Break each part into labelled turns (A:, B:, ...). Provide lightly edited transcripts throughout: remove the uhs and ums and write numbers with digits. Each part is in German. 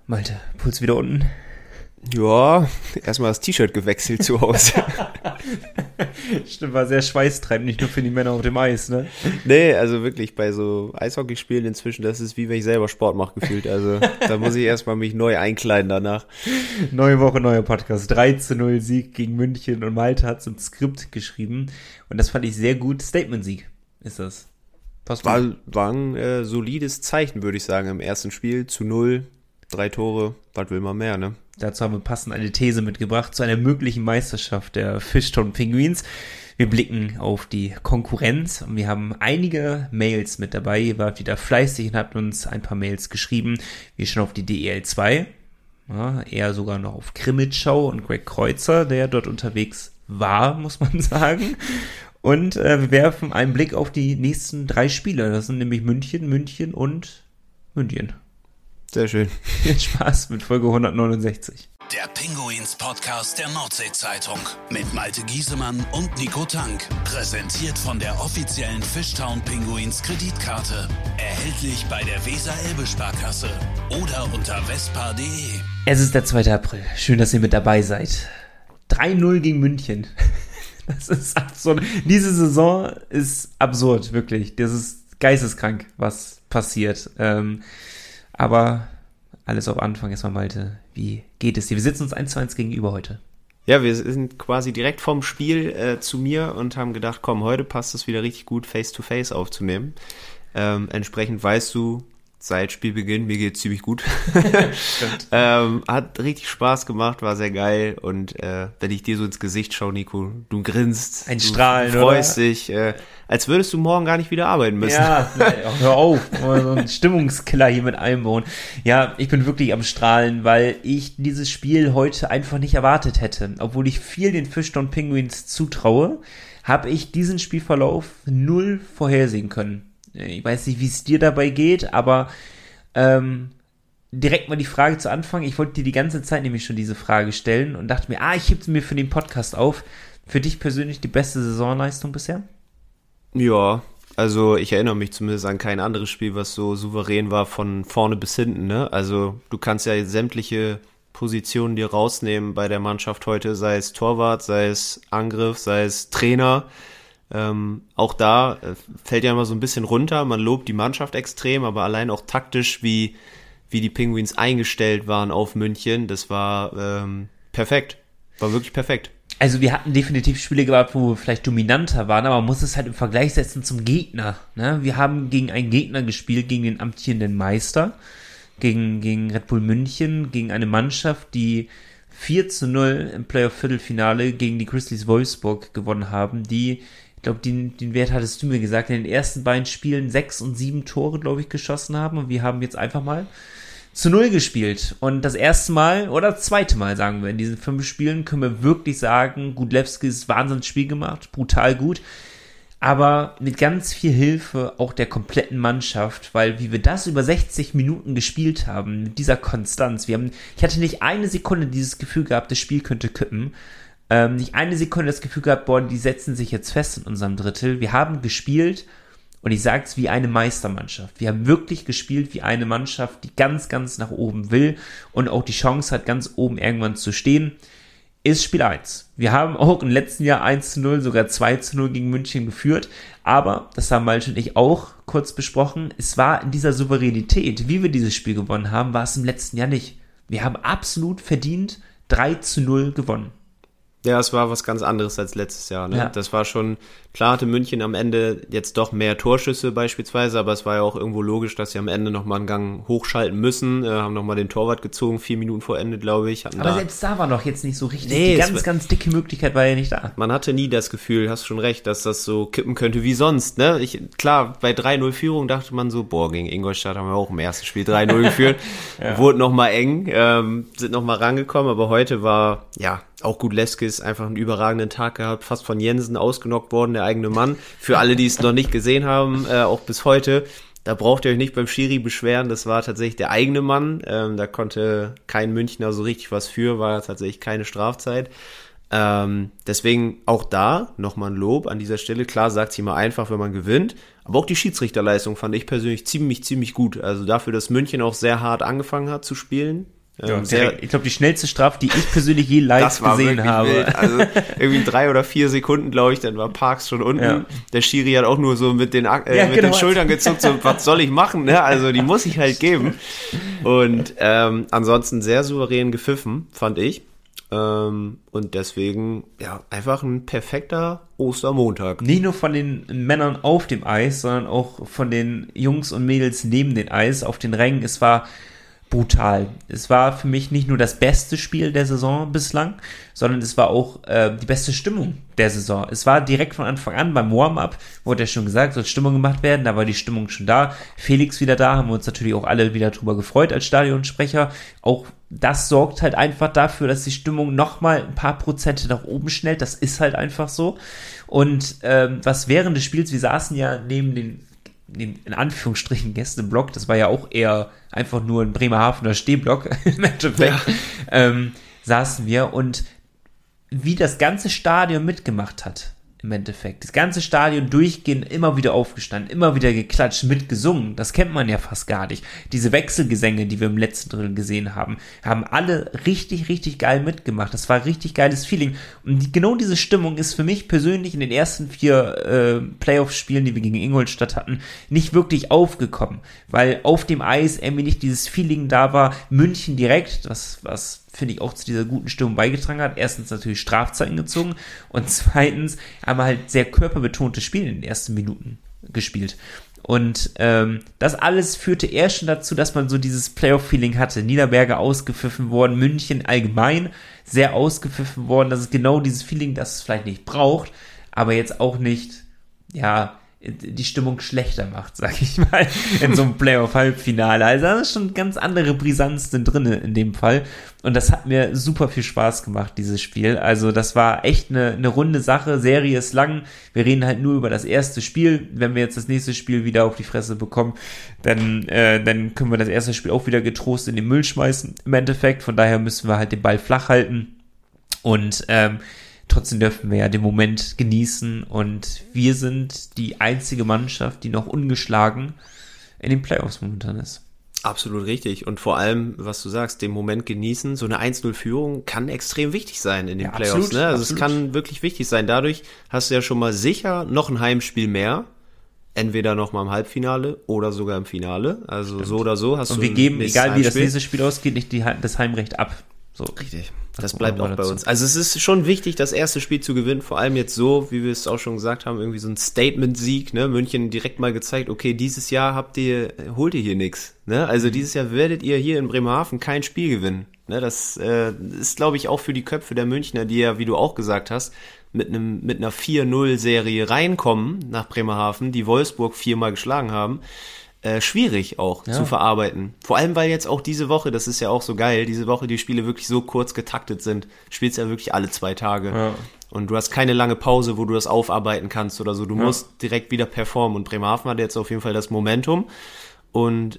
A: Malte, Puls wieder unten?
B: Ja, erstmal das T-Shirt gewechselt zu Hause.
A: Stimmt, war sehr schweißtreibend, nicht nur für die Männer auf dem Eis, ne?
B: Nee, also wirklich bei so Eishockeyspielen inzwischen, das ist wie wenn ich selber Sport mache gefühlt. Also da muss ich erstmal mich neu einkleiden danach.
A: Neue Woche, neuer Podcast. 3-0 Sieg gegen München und Malte hat's im Skript geschrieben. Und das fand ich sehr gut. Statement-Sieg ist das.
B: War ein solides Zeichen, würde ich sagen, im ersten Spiel. 0, 3 Tore, was will man mehr, ne?
A: Dazu haben wir passend eine These mitgebracht zu einer möglichen Meisterschaft der Fishtown Penguins. Wir blicken auf die Konkurrenz und wir haben einige Mails mit dabei. Ihr wart wieder fleißig und habt uns ein paar Mails geschrieben. Wir schauen auf die DEL 2, ja, eher sogar noch auf Krimitschau und Greg Kreuzer, der dort unterwegs war, muss man sagen. Und wir werfen einen Blick auf die nächsten 3 Spiele. Das sind nämlich München, München und München.
B: Sehr schön.
A: Viel Spaß mit Folge 169.
C: Der Pinguins-Podcast der Nordsee-Zeitung mit Malte Giesemann und Nico Tank. Präsentiert von der offiziellen Fishtown Pinguins Kreditkarte. Erhältlich bei der Weser-Elbe-Sparkasse oder unter vespa.de.
A: Es ist der 2. April. Schön, dass ihr mit dabei seid. 3-0 gegen München. Das ist absurd. Diese Saison ist absurd, wirklich. Das ist geisteskrank, was passiert. Aber alles auf Anfang erstmal, Malte. Wie geht es dir? Wir sitzen uns 1:1 gegenüber heute.
B: Ja, wir sind quasi direkt vorm Spiel zu mir und haben gedacht, komm, heute passt es wieder richtig gut, Face-to-Face aufzunehmen. Entsprechend weißt du, seit Spielbeginn, mir geht's ziemlich gut. Hat richtig Spaß gemacht, war sehr geil. Und wenn ich dir so ins Gesicht schaue, Nico, du grinst,
A: ein Strahlen,
B: du freust dich, als würdest du morgen gar nicht wieder arbeiten müssen.
A: Ja, hör auf, so ein Stimmungskiller hier mit einbauen. Ja, ich bin wirklich am Strahlen, weil ich dieses Spiel heute einfach nicht erwartet hätte. Obwohl ich viel den Fishtown Penguins zutraue, habe ich diesen Spielverlauf 0 vorhersehen können. Ich weiß nicht, wie es dir dabei geht, aber direkt mal die Frage zu Anfang. Ich wollte dir die ganze Zeit nämlich schon diese Frage stellen und dachte mir, ich heb sie mir für den Podcast auf. Für dich persönlich die beste Saisonleistung bisher?
B: Ja, also ich erinnere mich zumindest an kein anderes Spiel, was so souverän war von vorne bis hinten, ne? Also du kannst ja sämtliche Positionen dir rausnehmen bei der Mannschaft heute, sei es Torwart, sei es Angriff, sei es Trainer. Auch da fällt ja immer so ein bisschen runter, man lobt die Mannschaft extrem, aber allein auch taktisch, wie die Penguins eingestellt waren auf München, das war perfekt, war wirklich perfekt.
A: Also wir hatten definitiv Spiele gehabt, wo wir vielleicht dominanter waren, aber man muss es halt im Vergleich setzen zum Gegner, ne? Wir haben gegen einen Gegner gespielt, gegen den amtierenden Meister, gegen Red Bull München, gegen eine Mannschaft, die 4-0 im Playoff-Viertelfinale gegen die Grizzlies Wolfsburg gewonnen haben, die, ich glaube, den Wert hattest du mir gesagt, in den ersten beiden Spielen 6 und 7 Tore, glaube ich, geschossen haben und wir haben jetzt einfach mal 0 gespielt. Und das erste Mal oder zweite Mal, sagen wir, in diesen 5 Spielen können wir wirklich sagen, Gudlewski ist Wahnsinnsspiel gemacht, brutal gut, aber mit ganz viel Hilfe auch der kompletten Mannschaft, weil wie wir das über 60 Minuten gespielt haben, mit dieser Konstanz, ich hatte nicht eine Sekunde dieses Gefühl gehabt, das Spiel könnte kippen, nicht eine Sekunde das Gefühl gehabt, die setzen sich jetzt fest in unserem Drittel, wir haben gespielt. Und ich sage es wie eine Meistermannschaft. Wir haben wirklich gespielt wie eine Mannschaft, die ganz, ganz nach oben will und auch die Chance hat, ganz oben irgendwann zu stehen. Ist Spiel 1. Wir haben auch im letzten Jahr 1-0, sogar 2-0 gegen München geführt. Aber, das haben Malte und ich auch kurz besprochen, es war in dieser Souveränität, wie wir dieses Spiel gewonnen haben, war es im letzten Jahr nicht. Wir haben absolut verdient 3-0 gewonnen.
B: Ja, es war was ganz anderes als letztes Jahr, ne?
A: Ja.
B: Das war schon, klar hatte München am Ende jetzt doch mehr Torschüsse beispielsweise, aber es war ja auch irgendwo logisch, dass sie am Ende nochmal einen Gang hochschalten müssen, haben nochmal den Torwart gezogen, 4 Minuten vor Ende, glaube ich.
A: Aber selbst da war noch jetzt nicht so richtig,
B: Nee,
A: die ganz dicke Möglichkeit war ja nicht da.
B: Man hatte nie das Gefühl, hast schon recht, dass das so kippen könnte wie sonst, ne? Klar, bei 3-0 Führung dachte man so, gegen Ingolstadt haben wir auch im ersten Spiel 3-0 geführt, ja. Wurde nochmal eng, sind nochmal rangekommen, aber heute war, ja, auch Gudlewski ist einfach einen überragenden Tag gehabt, fast von Jensen ausgenockt worden, der eigene Mann. Für alle, die es noch nicht gesehen haben, auch bis heute, da braucht ihr euch nicht beim Schiri beschweren, das war tatsächlich der eigene Mann. Da konnte kein Münchner so richtig was für, war tatsächlich keine Strafzeit. Deswegen auch da nochmal ein Lob an dieser Stelle. Klar, sagt sie immer einfach, wenn man gewinnt. Aber auch die Schiedsrichterleistung fand ich persönlich ziemlich gut. Also dafür, dass München auch sehr hart angefangen hat zu spielen,
A: Ja, ich glaube, die schnellste Strafe, die ich persönlich je live gesehen habe.
B: Wild. Also irgendwie 3 oder 4 Sekunden, glaube ich, dann war Parks schon unten. Ja. Der Schiri hat auch nur so mit den Schultern gezuckt, so, was soll ich machen? Ne? Also die muss ich halt geben. Und ansonsten sehr souverän gepfiffen, fand ich. Und deswegen, ja, einfach ein perfekter Ostermontag.
A: Nicht nur von den Männern auf dem Eis, sondern auch von den Jungs und Mädels neben dem Eis, auf den Rängen. Es war brutal. Es war für mich nicht nur das beste Spiel der Saison bislang, sondern es war auch die beste Stimmung der Saison. Es war direkt von Anfang an beim Warm-Up, wurde ja schon gesagt, soll Stimmung gemacht werden, da war die Stimmung schon da. Felix wieder da, haben wir uns natürlich auch alle wieder drüber gefreut als Stadionsprecher. Auch das sorgt halt einfach dafür, dass die Stimmung nochmal ein paar Prozente nach oben schnellt. Das ist halt einfach so. Und was während des Spiels, wir saßen ja neben den in Anführungsstrichen Gästeblock, das war ja auch eher einfach nur ein Bremerhavener Stehblock im Endeffekt, saßen wir und wie das ganze Stadion mitgemacht hat, im Endeffekt. Das ganze Stadion durchgehend immer wieder aufgestanden, immer wieder geklatscht, mitgesungen. Das kennt man ja fast gar nicht. Diese Wechselgesänge, die wir im letzten Drittel gesehen haben, haben alle richtig, richtig geil mitgemacht. Das war ein richtig geiles Feeling. Und genau diese Stimmung ist für mich persönlich in den ersten 4 Playoff-Spielen, die wir gegen Ingolstadt hatten, nicht wirklich aufgekommen. Weil auf dem Eis irgendwie nicht dieses Feeling da war. München direkt, was finde ich auch zu dieser guten Stimmung beigetragen hat. Erstens natürlich Strafzeiten gezogen und zweitens haben wir halt sehr körperbetontes Spiel in den ersten Minuten gespielt. Und das alles führte eher schon dazu, dass man so dieses Playoff-Feeling hatte. Niederberger ausgepfiffen worden, München allgemein sehr ausgepfiffen worden. Das ist genau dieses Feeling, das es vielleicht nicht braucht, aber jetzt auch nicht, ja, die Stimmung schlechter macht, sag ich mal, in so einem Playoff-Halbfinale. Also da ist schon ganz andere Brisanz drin in dem Fall. Und das hat mir super viel Spaß gemacht, dieses Spiel. Also das war echt eine runde Sache. Serie ist lang. Wir reden halt nur über das erste Spiel. Wenn wir jetzt das nächste Spiel wieder auf die Fresse bekommen, dann können wir das erste Spiel auch wieder getrost in den Müll schmeißen, im Endeffekt. Von daher müssen wir halt den Ball flach halten. Und trotzdem dürfen wir ja den Moment genießen und wir sind die einzige Mannschaft, die noch ungeschlagen in den Playoffs momentan ist.
B: Absolut richtig. Und vor allem, was du sagst, den Moment genießen. So eine 1-0-Führung kann extrem wichtig sein in den Playoffs.
A: Absolut,
B: ne? Also
A: absolut.
B: Es kann wirklich wichtig sein. Dadurch hast du ja schon mal sicher noch ein Heimspiel mehr. Entweder noch mal im Halbfinale oder sogar im Finale. Also so oder so hast du.
A: Und wir geben, egal wie das
B: Heimspiel.
A: nächste Spiel ausgeht, nicht das Heimrecht ab. So.
B: Richtig. Das bleibt auch bei uns. Also es ist schon wichtig, das erste Spiel zu gewinnen, vor allem jetzt so, wie wir es auch schon gesagt haben, irgendwie so ein Statement-Sieg, ne? München direkt mal gezeigt, okay, dieses Jahr holt ihr hier nichts, ne? Also dieses Jahr werdet ihr hier in Bremerhaven kein Spiel gewinnen, ne? Das ist, glaube ich, auch für die Köpfe der Münchner, die ja, wie du auch gesagt hast, mit einer 4-0-Serie reinkommen nach Bremerhaven, die Wolfsburg 4-mal geschlagen haben, schwierig auch zu verarbeiten. Vor allem, weil jetzt auch diese Woche, das ist ja auch so geil, diese Woche die Spiele wirklich so kurz getaktet sind. Spielst ja wirklich alle 2 Tage. Ja. Und du hast keine lange Pause, wo du das aufarbeiten kannst oder so. Du musst direkt wieder performen. Und Bremerhaven hat jetzt auf jeden Fall das Momentum. Und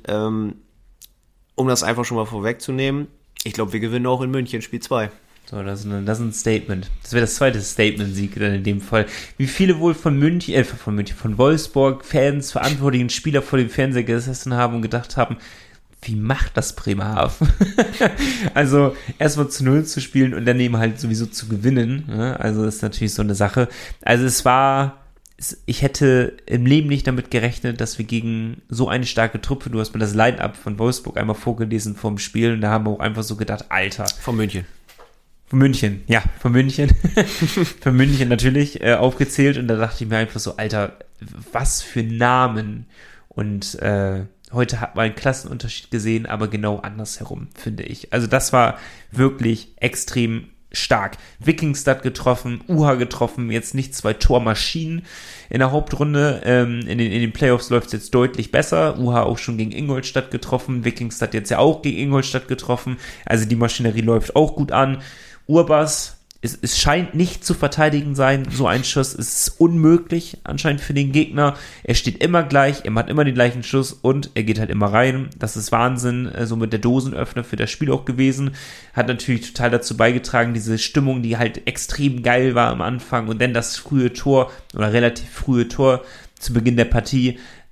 B: um das einfach schon mal vorwegzunehmen, ich glaube, wir gewinnen auch in München Spiel 2.
A: So, das ist ein Statement. Das wäre das zweite Statement-Sieg dann in dem Fall. Wie viele wohl von Wolfsburg Fans, verantwortlichen Spieler vor dem Fernseher gesessen haben und gedacht haben, wie macht das Bremerhaven? Also erstmal zu 0 zu spielen und dann eben halt sowieso zu gewinnen. Ne? Also ist natürlich so eine Sache. Also ich hätte im Leben nicht damit gerechnet, dass wir gegen so eine starke Truppe, du hast mir das Line-Up von Wolfsburg einmal vorgelesen vom Spiel und da haben wir auch einfach so gedacht, Alter.
B: Von München.
A: Von München, ja, von München. Von München natürlich aufgezählt und da dachte ich mir einfach so, Alter, was für Namen. Und heute hat man einen Klassenunterschied gesehen, aber genau andersherum, finde ich. Also das war wirklich extrem stark. Wikingstad getroffen, UHA getroffen, jetzt nicht 2 Tormaschinen in der Hauptrunde. In den Playoffs läuft es jetzt deutlich besser. UHA auch schon gegen Ingolstadt getroffen, Wikingstad jetzt ja auch gegen Ingolstadt getroffen. Also die Maschinerie läuft auch gut an. Urbas, es scheint nicht zu verteidigen sein, so ein Schuss ist unmöglich anscheinend für den Gegner. Er steht immer gleich, er macht immer den gleichen Schuss und er geht halt immer rein. Das ist Wahnsinn, so mit der Dosenöffner für das Spiel auch gewesen. Hat natürlich total dazu beigetragen, diese Stimmung, die halt extrem geil war am Anfang und dann das frühe Tor oder relativ frühe Tor zu Beginn der Partie.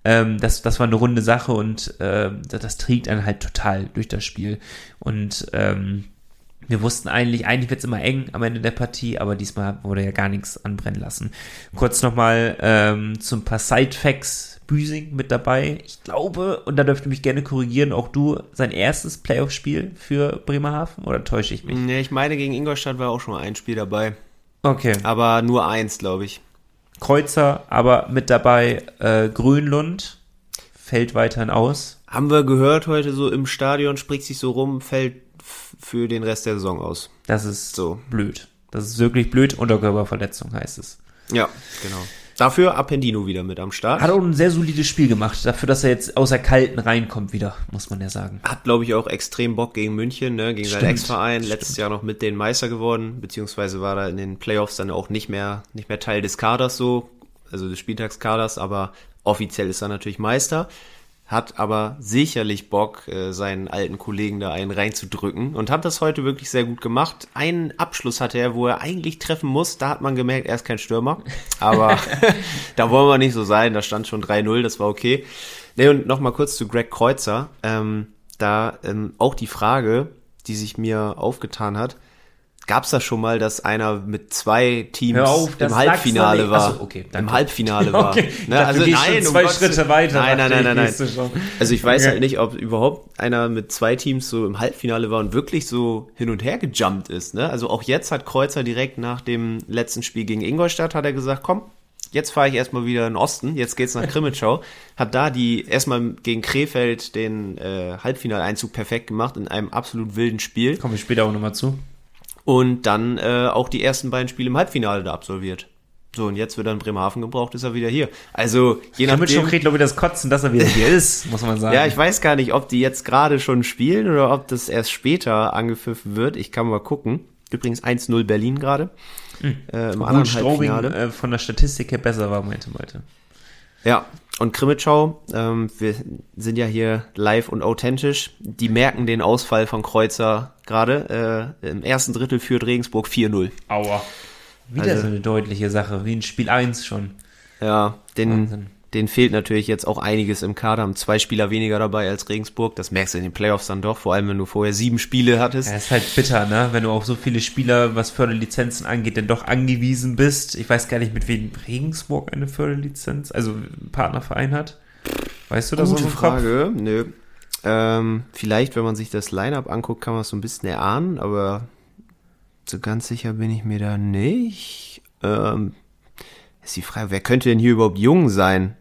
A: Das war eine runde Sache und das trägt einen halt total durch das Spiel. Und wir wussten eigentlich wird es immer eng am Ende der Partie, aber diesmal wurde ja gar nichts anbrennen lassen. Kurz nochmal zum paar Side-Facts. Büsing mit dabei. Ich glaube, und da dürft ihr mich gerne korrigieren, auch du, sein erstes Playoff-Spiel für Bremerhaven, oder täusche ich mich?
B: Nee, ich meine, gegen Ingolstadt war auch schon ein Spiel dabei.
A: Okay.
B: Aber nur eins, glaube ich.
A: Kreuzer, aber mit dabei Grönlund, fällt weiterhin aus.
B: Haben wir gehört heute so im Stadion, spricht sich so rum, fällt für den Rest der Saison aus.
A: Das ist so blöd. Das ist wirklich blöd. Unterkörperverletzung heißt es.
B: Ja, genau. Dafür Appendino wieder mit am Start.
A: Hat auch ein sehr solides Spiel gemacht, dafür, dass er jetzt aus der Kalten reinkommt wieder, muss man ja sagen.
B: Hat, glaube ich, auch extrem Bock gegen München, ne, gegen seinen Ex-Verein. Letztes Jahr noch mit den Meister geworden, beziehungsweise war er in den Playoffs dann auch nicht mehr Teil des Kaders so, also des Spieltagskaders, aber offiziell ist er natürlich Meister. Hat aber sicherlich Bock, seinen alten Kollegen da einen reinzudrücken und hat das heute wirklich sehr gut gemacht. Einen Abschluss hatte er, wo er eigentlich treffen muss. Da hat man gemerkt, er ist kein Stürmer. Aber da wollen wir nicht so sein. Da stand schon 3-0, das war okay. Ne, und nochmal kurz zu Greg Kreuzer. Auch die Frage, die sich mir aufgetan hat. Gab's das schon mal, dass einer mit zwei Teams im Halbfinale war?
A: Achso, okay, danke.
B: Im Halbfinale war.
A: Okay.
B: Ne?
A: Dachte,
B: Also
A: du gehst schon zwei Schritte weiter.
B: Nein. Also ich weiß halt nicht, ob überhaupt einer mit zwei Teams so im Halbfinale war und wirklich so hin und her gejumpt ist. Ne? Also auch jetzt hat Kreuzer direkt nach dem letzten Spiel gegen Ingolstadt hat er gesagt, komm, jetzt fahre ich erstmal wieder in den Osten, jetzt geht's nach Krimitschau. Hat da erstmal gegen Krefeld den Halbfinaleinzug perfekt gemacht in einem absolut wilden Spiel.
A: Kommen wir später auch nochmal zu.
B: Und dann auch die ersten beiden Spiele im Halbfinale da absolviert. So, und jetzt wird er in Bremerhaven gebraucht, ist er wieder hier. Also, je nachdem...
A: Damit schon kriegt, glaube ich, das Kotzen, dass er wieder hier ist, muss man sagen.
B: Ja, ich weiß gar nicht, ob die jetzt gerade schon spielen oder ob das erst später angepfiffen wird. Ich kann mal gucken. Übrigens 1-0 Berlin gerade. Im anderen Halbfinale.
A: Von der Statistik her besser war, meinte Malte.
B: Ja, und Krimitschau, wir sind ja hier live und authentisch, die merken den Ausfall von Kreuzer gerade. Im ersten Drittel führt Regensburg 4-0.
A: Aua. Wieder so eine deutliche Sache, wie in Spiel 1 schon.
B: Ja, denen fehlt natürlich jetzt auch einiges im Kader, haben 2 Spieler weniger dabei als Regensburg. Das merkst du in den Playoffs dann doch, vor allem wenn du vorher 7 Spiele hattest.
A: Ja, ist halt bitter, ne? Wenn du auf so viele Spieler, was Förderlizenzen angeht, dann doch angewiesen bist. Ich weiß gar nicht, mit wem Regensburg eine Förderlizenz, also einen Partnerverein hat. Weißt du das aus dem Kopf?
B: Gute Frage, nö. Vielleicht, wenn man sich das Line-Up anguckt, kann man es so ein bisschen erahnen, aber so ganz sicher bin ich mir da nicht. Ist die Frage, wer könnte denn hier überhaupt jung sein?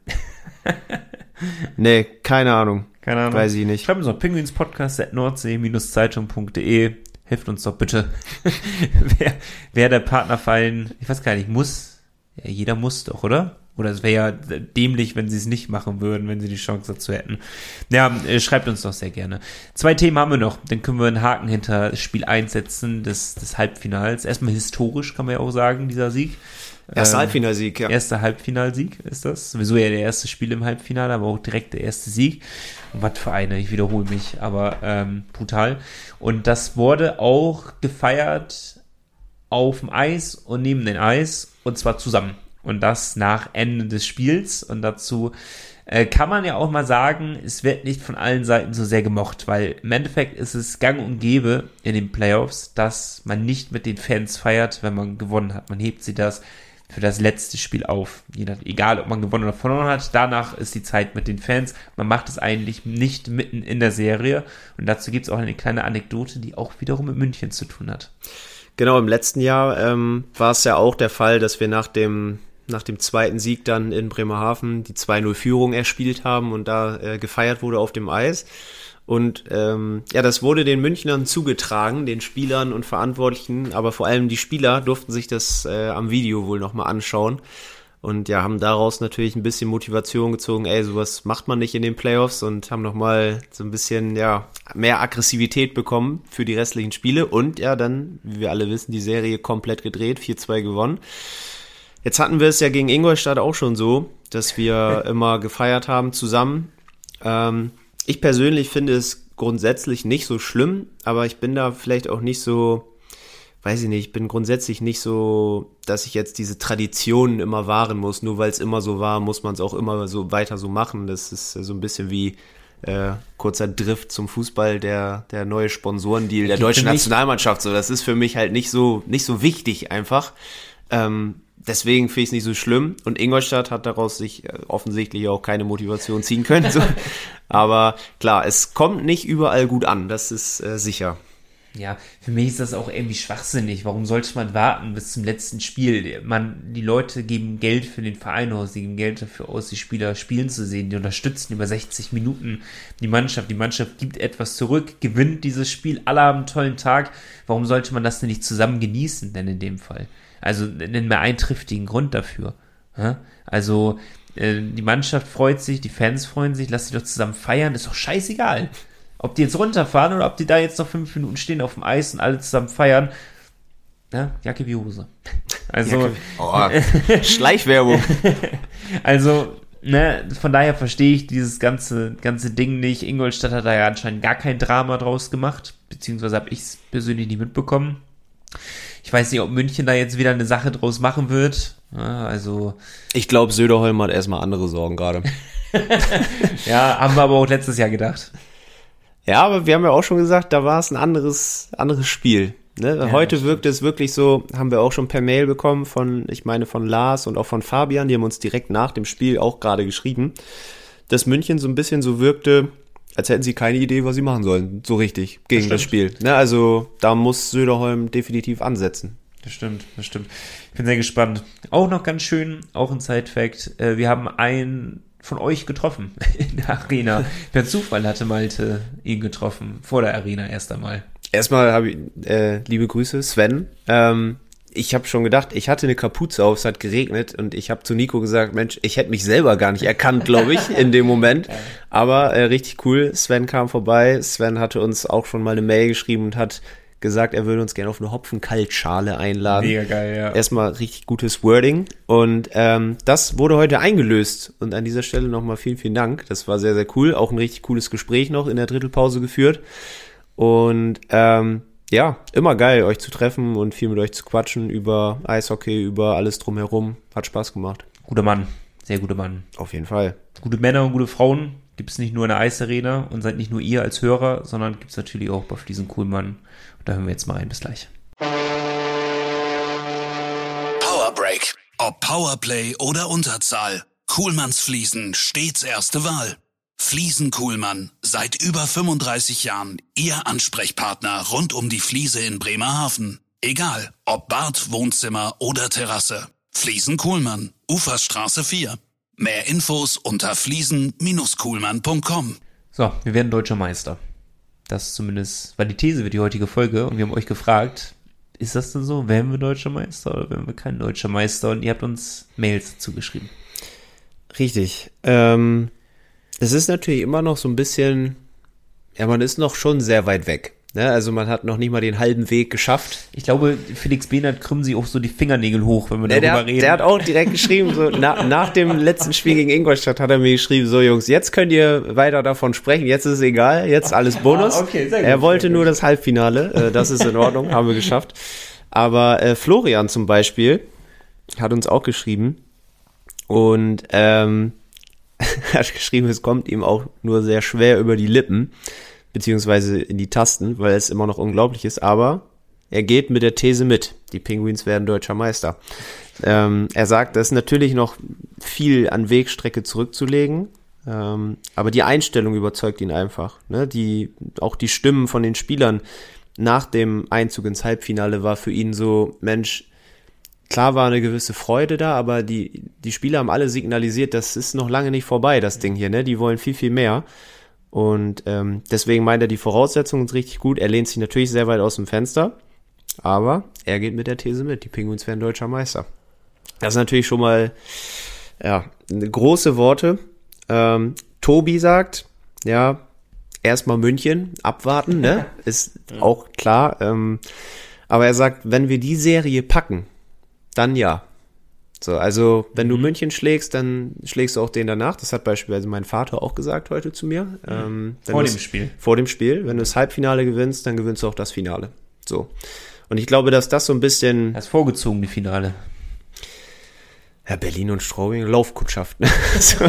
B: Nee, keine Ahnung. Weiß ich nicht.
A: Schreibt uns noch pinguinspodcast@nordsee-zeitung.de. Hilft uns doch bitte. wer der Partnerverein, ich weiß gar nicht, muss. Ja, jeder muss doch, oder? Oder es wäre ja dämlich, wenn sie es nicht machen würden, wenn sie die Chance dazu hätten. Ja, schreibt uns doch sehr gerne. 2 Themen haben wir noch. Dann können wir einen Haken hinter Spiel 1 setzen des Halbfinals. Erstmal historisch, kann man ja auch sagen, dieser Sieg.
B: Erster Halbfinalsieg, ja.
A: Erster Halbfinalsieg ist das. Sowieso ja der erste Spiel im Halbfinale, aber auch direkt der erste Sieg. Und was für eine, ich wiederhole mich, aber brutal. Und das wurde auch gefeiert auf dem Eis und neben dem Eis und zwar zusammen. Und das nach Ende des Spiels. Und dazu kann man ja auch mal sagen, es wird nicht von allen Seiten so sehr gemocht, weil im Endeffekt ist es gang und gäbe in den Playoffs, dass man nicht mit den Fans feiert, wenn man gewonnen hat. Man hebt sie das für das letzte Spiel auf. Egal, ob man gewonnen oder verloren hat, danach ist die Zeit mit den Fans. Man macht es eigentlich nicht mitten in der Serie. Und dazu gibt es auch eine kleine Anekdote, die auch wiederum mit München zu tun hat.
B: Genau, im letzten Jahr war es ja auch der Fall, dass wir nach dem zweiten Sieg dann in Bremerhaven die 2-0-Führung erspielt haben und da gefeiert wurde auf dem Eis. Und das wurde den Münchnern zugetragen, den Spielern und Verantwortlichen, aber vor allem die Spieler durften sich das am Video wohl nochmal anschauen und ja, haben daraus natürlich ein bisschen Motivation gezogen, sowas macht man nicht in den Playoffs und haben nochmal so ein bisschen mehr Aggressivität bekommen für die restlichen Spiele und ja dann, wie wir alle wissen, die Serie komplett gedreht, 4-2 gewonnen. Jetzt hatten wir es ja gegen Ingolstadt auch schon so, dass wir immer gefeiert haben zusammen. Ich persönlich finde es grundsätzlich nicht so schlimm, aber ich bin da vielleicht auch nicht so weiß ich nicht, ich bin grundsätzlich nicht so, dass ich jetzt diese Traditionen immer wahren muss. Nur weil es immer so war, muss man es auch immer so weiter so machen. Das ist so ein bisschen wie kurzer Drift zum Fußball, der neue Sponsorendeal der deutschen Nationalmannschaft. So, das ist für mich halt nicht so wichtig einfach. Deswegen finde ich es nicht so schlimm. Und Ingolstadt hat daraus sich offensichtlich auch keine Motivation ziehen können. So. Aber klar, es kommt nicht überall gut an, das ist sicher.
A: Ja, für mich ist das auch irgendwie schwachsinnig. Warum sollte man warten bis zum letzten Spiel? Die Leute geben Geld für den Verein aus, sie geben Geld dafür aus, die Spieler spielen zu sehen, die unterstützen über 60 Minuten die Mannschaft gibt etwas zurück, gewinnt dieses Spiel, alle haben einen tollen Tag. Warum sollte man das denn nicht zusammen genießen, denn in dem Fall? Also, nennen wir einen triftigen Grund dafür. Also, die Mannschaft freut sich, die Fans freuen sich, lass sie doch zusammen feiern, ist doch scheißegal. Ob die jetzt runterfahren oder ob die da jetzt noch 5 Minuten stehen auf dem Eis und alle zusammen feiern. Ja, Jacke wie Hose. Also.
B: Schleichwerbung.
A: Also, von daher verstehe ich dieses ganze Ding nicht. Ingolstadt hat da ja anscheinend gar kein Drama draus gemacht. Beziehungsweise habe ich es persönlich nicht mitbekommen. Ich weiß nicht, ob München da jetzt wieder eine Sache draus machen wird. Ja, also.
B: Ich glaube, Söderholm hat erstmal andere Sorgen gerade.
A: Ja, haben wir aber auch letztes Jahr gedacht.
B: Ja, aber wir haben ja auch schon gesagt, da war es ein anderes Spiel. Ne? Ja, heute wirkt es wirklich so, haben wir auch schon per Mail bekommen von Lars und auch von Fabian, die haben uns direkt nach dem Spiel auch gerade geschrieben, dass München so ein bisschen so wirkte, als hätten sie keine Idee, was sie machen sollen, so richtig, gegen das Spiel. Ne? Also da muss Söderholm definitiv ansetzen.
A: Das stimmt. Ich bin sehr gespannt. Auch noch ganz schön, auch ein Side-Fact, wir haben einen von euch getroffen in der Arena. Per Zufall hatte Malte ihn getroffen, vor der Arena erst einmal.
B: Erstmal habe ich, liebe Grüße, Sven. Ich habe schon gedacht, ich hatte eine Kapuze auf, es hat geregnet und ich habe zu Nico gesagt, Mensch, ich hätte mich selber gar nicht erkannt, glaube ich, in dem Moment. Aber richtig cool, Sven kam vorbei. Sven hatte uns auch schon mal eine Mail geschrieben und hat gesagt, er würde uns gerne auf eine Hopfenkaltschale einladen.
A: Mega geil, ja.
B: Erstmal richtig gutes Wording. Und das wurde heute eingelöst. Und an dieser Stelle nochmal vielen, vielen Dank. Das war sehr, sehr cool. Auch ein richtig cooles Gespräch noch in der Drittelpause geführt. Und ja, immer geil, euch zu treffen und viel mit euch zu quatschen über Eishockey, über alles drumherum. Hat Spaß gemacht.
A: Guter Mann. Sehr guter Mann.
B: Auf jeden Fall.
A: Gute Männer und gute Frauen gibt es nicht nur in der Eisarena und seid nicht nur ihr als Hörer, sondern gibt es natürlich auch bei Fliesen Kuhlmann. Und da hören wir jetzt mal rein. Bis gleich.
C: Powerbreak. Ob Powerplay oder Unterzahl. Kuhlmanns Fliesen stets erste Wahl. Fliesen Kuhlmann. Seit über 35 Jahren Ihr Ansprechpartner rund um die Fliese in Bremerhaven. Egal, ob Bad, Wohnzimmer oder Terrasse. Fliesen Kuhlmann. Uferstraße 4. Mehr Infos unter fliesen-kuhlmann.com.
A: So, wir werden deutscher Meister. Das zumindest war die These für die heutige Folge und wir haben euch gefragt, ist das denn so? Werden wir deutscher Meister oder werden wir kein deutscher Meister? Und ihr habt uns Mails dazu geschrieben.
B: Richtig. Es ist natürlich immer noch so ein bisschen, ja, man ist noch schon sehr weit weg. Ne? Also man hat noch nicht mal den halben Weg geschafft.
A: Ich glaube, Felix Behnert krümmen sich auch so die Fingernägel hoch, wenn wir darüber reden.
B: Der hat auch direkt geschrieben, so nach dem letzten Spiel gegen Ingolstadt hat er mir geschrieben, so Jungs, jetzt könnt ihr weiter davon sprechen, jetzt ist es egal, jetzt alles Bonus. Okay, sehr gut, er wollte nur das Halbfinale, das ist in Ordnung, haben wir geschafft. Aber Florian zum Beispiel hat uns auch geschrieben und hat geschrieben, es kommt ihm auch nur sehr schwer über die Lippen, beziehungsweise in die Tasten, weil es immer noch unglaublich ist, aber er geht mit der These mit. Die Penguins werden deutscher Meister. Er sagt, das ist natürlich noch viel an Wegstrecke zurückzulegen, aber die Einstellung überzeugt ihn einfach. Ne? Auch die Stimmen von den Spielern nach dem Einzug ins Halbfinale war für ihn so, Mensch, klar war eine gewisse Freude da, aber die Spieler haben alle signalisiert, das ist noch lange nicht vorbei, das Ding hier, ne? Die wollen viel, viel mehr. Und deswegen meint er, die Voraussetzungen sind richtig gut. Er lehnt sich natürlich sehr weit aus dem Fenster, aber er geht mit der These mit. Die Penguins werden deutscher Meister. Das ist natürlich schon mal große Worte. Tobi sagt, ja, erstmal München, abwarten, ne? Ist auch klar. Aber er sagt, wenn wir die Serie packen, dann ja. So, also wenn du München schlägst, dann schlägst du auch den danach. Das hat beispielsweise mein Vater auch gesagt heute zu mir.
A: Vor dem Spiel.
B: Vor dem Spiel. Wenn du das Halbfinale gewinnst, dann gewinnst du auch das Finale. So. Und ich glaube, dass das so ein bisschen...
A: Das vorgezogene Finale.
B: Ja, Berlin und Straubing, Laufkundschaft. Ne? So.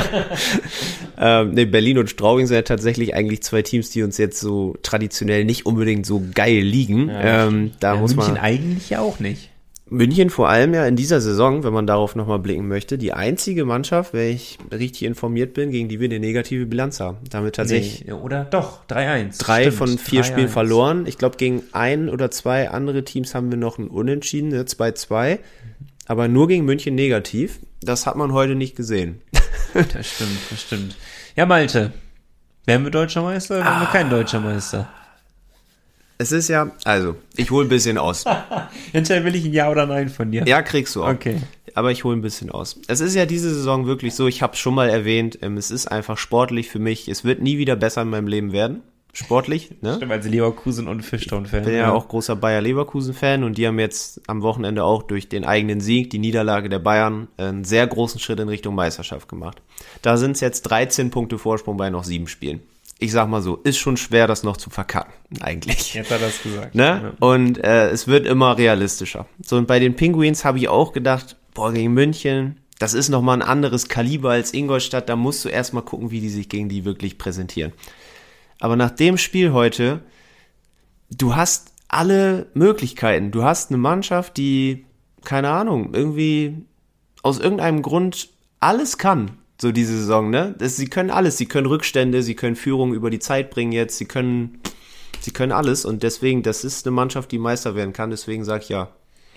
B: Berlin und Straubing sind ja tatsächlich eigentlich zwei Teams, die uns jetzt so traditionell nicht unbedingt so geil liegen.
A: Ja,
B: da muss
A: München
B: man
A: eigentlich ja auch nicht.
B: München vor allem ja in dieser Saison, wenn man darauf nochmal blicken möchte, die einzige Mannschaft, wenn ich richtig informiert bin, gegen die wir eine negative Bilanz haben. Damit tatsächlich
A: oder doch, 3-1.
B: 3 von 4
A: 3-1.
B: Spielen verloren. Ich glaube, gegen 1 oder 2 andere Teams haben wir noch ein Unentschieden, 2-2. Aber nur gegen München negativ. Das hat man heute nicht gesehen.
A: Das stimmt. Ja, Malte, werden wir Deutscher Meister oder werden wir kein Deutscher Meister?
B: Es ist ja, also, ich hole ein bisschen aus.
A: Hinterher will ich ein Ja oder Nein von dir.
B: Ja, kriegst du auch.
A: Okay.
B: Aber ich hole ein bisschen aus. Es ist ja diese Saison wirklich so, ich habe es schon mal erwähnt, es ist einfach sportlich für mich. Es wird nie wieder besser in meinem Leben werden. Sportlich, ne?
A: Stimmt, als Leverkusen- und Fischtown-Fan.
B: Ich bin ja auch großer Bayer-Leverkusen-Fan und die haben jetzt am Wochenende auch durch den eigenen Sieg, die Niederlage der Bayern, einen sehr großen Schritt in Richtung Meisterschaft gemacht. Da sind es jetzt 13 Punkte Vorsprung bei noch 7 Spielen. Ich sag mal so, ist schon schwer, das noch zu verkacken, eigentlich.
A: Jetzt hat er das gesagt.
B: Ne?
A: Ja.
B: Und es wird immer realistischer. So, und bei den Penguins habe ich auch gedacht, gegen München, das ist nochmal ein anderes Kaliber als Ingolstadt, da musst du erstmal gucken, wie die sich gegen die wirklich präsentieren. Aber nach dem Spiel heute, du hast alle Möglichkeiten. Du hast eine Mannschaft, die, keine Ahnung, irgendwie aus irgendeinem Grund alles kann, so diese Saison, ne? Sie können alles. Sie können Rückstände, sie können Führung über die Zeit bringen jetzt, sie können alles. Und deswegen, das ist eine Mannschaft, die Meister werden kann. Deswegen sag ich ja.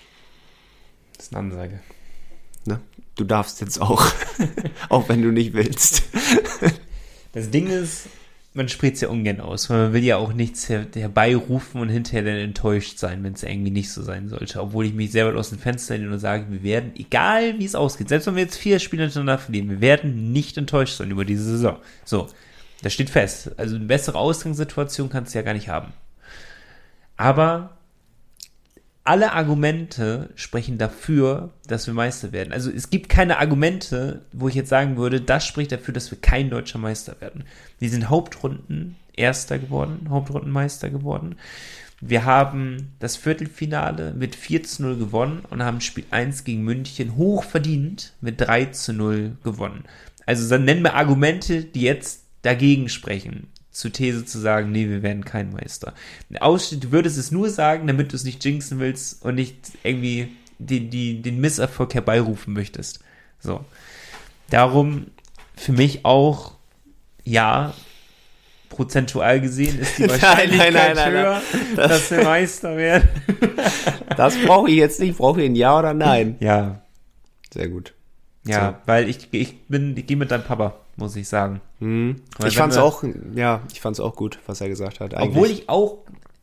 A: Das ist eine Ansage.
B: Ne? Du darfst jetzt auch. Auch wenn du nicht willst.
A: Das Ding ist, man spricht es ja ungern aus, weil man will ja auch nichts herbeirufen und hinterher dann enttäuscht sein, wenn es irgendwie nicht so sein sollte. Obwohl ich mich sehr weit aus dem Fenster lehne und sage, wir werden, egal wie es ausgeht, selbst wenn wir jetzt 4 Spiele hintereinander verlieren, wir werden nicht enttäuscht sein über diese Saison. So, das steht fest. Also eine bessere Ausgangssituation kannst du ja gar nicht haben. Aber alle Argumente sprechen dafür, dass wir Meister werden. Also es gibt keine Argumente, wo ich jetzt sagen würde, das spricht dafür, dass wir kein deutscher Meister werden. Wir sind Hauptrunden-Erster geworden, Hauptrundenmeister geworden. Wir haben das Viertelfinale mit 4-0 gewonnen und haben Spiel 1 gegen München hoch verdient mit 3-0 gewonnen. Also dann nennen wir Argumente, die jetzt dagegen sprechen. Zur These zu sagen, nee, wir werden kein Meister. Du würdest es nur sagen, damit du es nicht jinxen willst und nicht irgendwie den Misserfolg herbeirufen möchtest. So. Darum für mich auch, ja, prozentual gesehen ist die Wahrscheinlichkeit höher, dass wir Meister werden.
B: Das brauche ich jetzt nicht. Brauche ich ein Ja oder Nein?
A: Ja.
B: Sehr gut.
A: Ja,
B: so.
A: Weil ich gehe mit deinem Papa, muss ich sagen.
B: Ich fand's auch gut, was er gesagt hat. Eigentlich.
A: Obwohl ich auch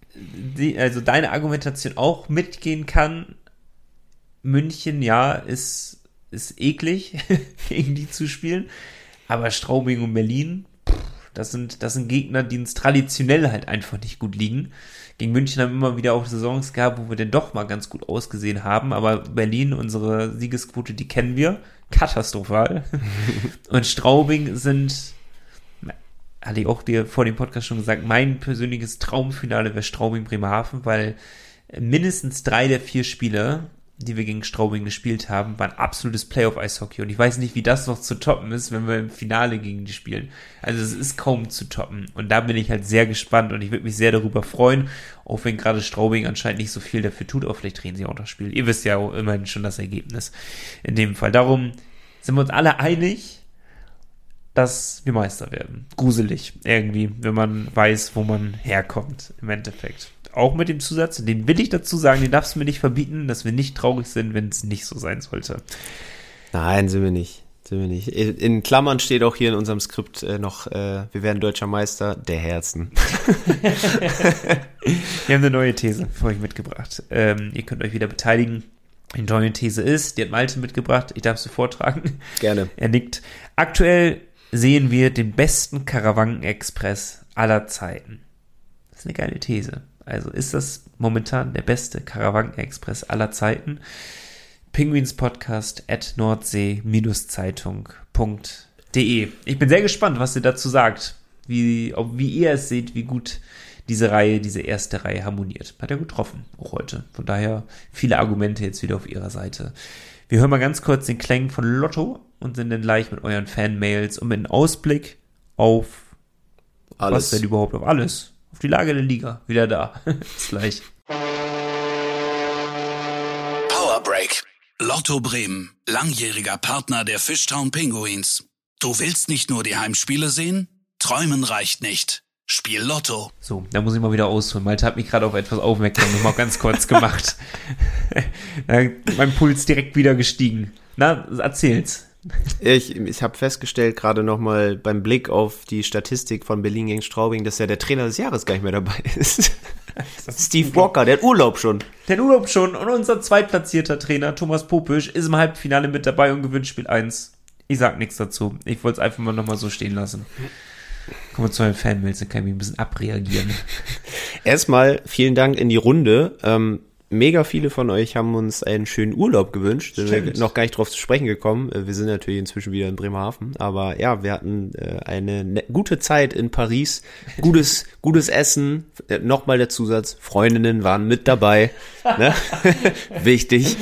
A: also deine Argumentation auch mitgehen kann. München, ja, ist eklig, gegen die zu spielen. Aber Straubing und Berlin, das sind Gegner, die uns traditionell halt einfach nicht gut liegen. Gegen München haben wir immer wieder auch Saisons gehabt, wo wir dann doch mal ganz gut ausgesehen haben. Aber Berlin, unsere Siegesquote, die kennen wir. Katastrophal. Und Straubing sind, hatte ich auch dir vor dem Podcast schon gesagt, mein persönliches Traumfinale wäre Straubing-Bremerhaven, weil mindestens 3 der 4 Spiele, die wir gegen Straubing gespielt haben, waren absolutes Playoff-Eishockey. Und ich weiß nicht, wie das noch zu toppen ist, wenn wir im Finale gegen die spielen. Also es ist kaum zu toppen. Und da bin ich halt sehr gespannt und ich würde mich sehr darüber freuen, auch wenn gerade Straubing anscheinend nicht so viel dafür tut, aber vielleicht drehen sie auch das Spiel. Ihr wisst ja auch immerhin schon das Ergebnis in dem Fall. Darum sind wir uns alle einig, dass wir Meister werden. Gruselig irgendwie, wenn man weiß, wo man herkommt im Endeffekt. Auch mit dem Zusatz, den will ich dazu sagen, den darfst du mir nicht verbieten, dass wir nicht traurig sind, wenn es nicht so sein sollte.
B: Nein, sind wir nicht. In Klammern steht auch hier in unserem Skript noch, wir werden deutscher Meister der Herzen.
A: Wir haben eine neue These für euch mitgebracht. Ihr könnt euch wieder beteiligen. Die neue These ist, die hat Malte mitgebracht, ich darf sie vortragen.
B: Gerne.
A: Er nickt. Aktuell sehen wir den besten Karawanken-Express aller Zeiten. Das ist eine geile These. Also ist das momentan der beste Karawanken-Express aller Zeiten? Penguinspodcast@nordsee-zeitung.de. Ich bin sehr gespannt, was ihr dazu sagt. Wie ihr es seht, wie gut diese erste Reihe harmoniert. Hat er gut getroffen, auch heute. Von daher viele Argumente jetzt wieder auf ihrer Seite. Wir hören mal ganz kurz den Klang von Lotto und sind dann gleich mit euren Fanmails und mit einem Ausblick auf
B: alles.
A: Was denn überhaupt auf alles? Auf die Lage der Liga. Wieder da. Bis gleich.
C: Power Break. Lotto Bremen, langjähriger Partner der Fishtown Pinguins. Du willst nicht nur die Heimspiele sehen? Träumen reicht nicht. Spiel Lotto.
A: So, da muss ich mal wieder ausholen. Malte hat mich gerade auf etwas aufmerksam noch mal ganz kurz gemacht. Mein Puls direkt wieder gestiegen. Na, erzähl's.
B: Ich habe festgestellt, gerade nochmal beim Blick auf die Statistik von Berlin gegen Straubing, dass ja der Trainer des Jahres gar nicht mehr dabei ist. Steve Walker, der hat Urlaub schon.
A: Und unser zweitplatzierter Trainer, Thomas Popisch, ist im Halbfinale mit dabei und gewinnt Spiel 1. Ich sag nichts dazu. Ich wollte es einfach mal nochmal so stehen lassen. Kommen wir zu den Fanmails, dann kann ich mich ein bisschen abreagieren.
B: Erstmal vielen Dank in die Runde. Mega viele von euch haben uns einen schönen Urlaub gewünscht. Sind wir noch gar nicht drauf zu sprechen gekommen. Wir sind natürlich inzwischen wieder in Bremerhaven. Aber ja, wir hatten eine gute Zeit in Paris. Gutes Essen. Nochmal der Zusatz, Freundinnen waren mit dabei. Ne? Wichtig.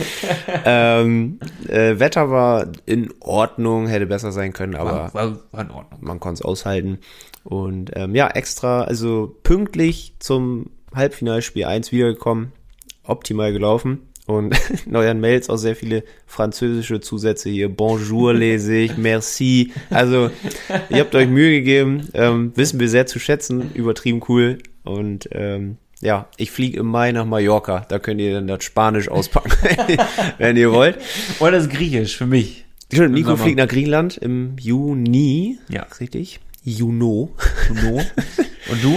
B: Wetter war in Ordnung, hätte besser sein können, aber
A: war in Ordnung.
B: Man konnte es aushalten. Und ja, extra, also pünktlich zum Halbfinalspiel 1 wiedergekommen. Optimal gelaufen und in euren Mails auch sehr viele französische Zusätze hier. Bonjour lese ich, merci. Also ihr habt euch Mühe gegeben, wissen wir sehr zu schätzen, übertrieben cool. Und ja, ich fliege im Mai nach Mallorca. Da könnt ihr dann das Spanisch auspacken, wenn ihr wollt.
A: Oder das Griechisch für mich.
B: Stimmt, Nico fliegt nach Griechenland im Juni.
A: Ja.
B: Richtig? Juno.
A: Und du?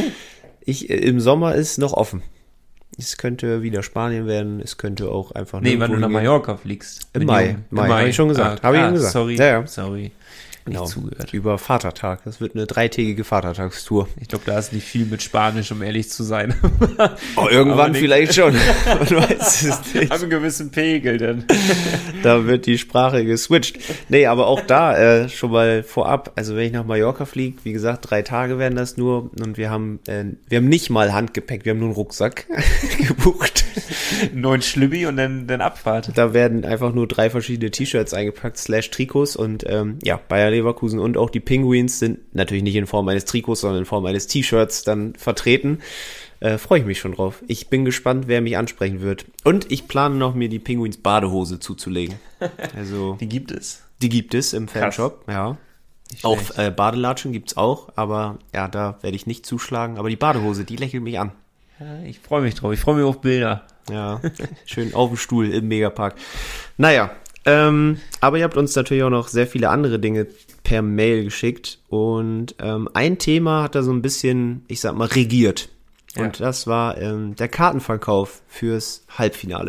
B: Im Sommer ist noch offen. Es könnte wieder Spanien werden, es könnte auch einfach...
A: Nee, wenn du nach Mallorca fliegst.
B: Im Mai, habe ich schon gesagt. Habe ich Ihnen gesagt.
A: Sorry,
B: ja.
A: Sorry.
B: Genau.
A: Nicht zugehört.
B: Über Vatertag. Das wird eine 3-tägige Vatertagstour.
A: Ich glaube, da ist nicht viel mit Spanisch, um ehrlich zu sein.
B: Oh, irgendwann vielleicht schon. Man weiß es nicht.
A: Haben einen gewissen Pegel dann.
B: Da wird die Sprache geswitcht. Nee, aber auch da schon mal vorab. Also wenn ich nach Mallorca fliege, wie gesagt, 3 Tage werden das nur. Und wir haben nicht mal Handgepäck, wir haben nur einen Rucksack gebucht.
A: 9 Schlübbi und dann Abfahrt.
B: Da werden einfach nur 3 verschiedene T-Shirts eingepackt, /Trikots und ja, Bayer Leverkusen und auch die Penguins sind natürlich nicht in Form eines Trikots, sondern in Form eines T-Shirts dann vertreten. Freue ich mich schon drauf. Ich bin gespannt, wer mich ansprechen wird. Und ich plane noch, mir die Penguins Badehose zuzulegen. Also
A: Die gibt es.
B: Die gibt es im Fanshop, ja. Auch Badelatschen gibt's auch, aber ja, da werde ich nicht zuschlagen. Aber die Badehose, die lächelt mich an.
A: Ja, ich freue mich drauf. Ich freue mich auf Bilder.
B: Ja, schön auf dem Stuhl im Megapark. Naja, aber ihr habt uns natürlich auch noch sehr viele andere Dinge per Mail geschickt. Und ein Thema hat da so ein bisschen, ich sag mal, regiert. Und das war der Kartenverkauf fürs Halbfinale.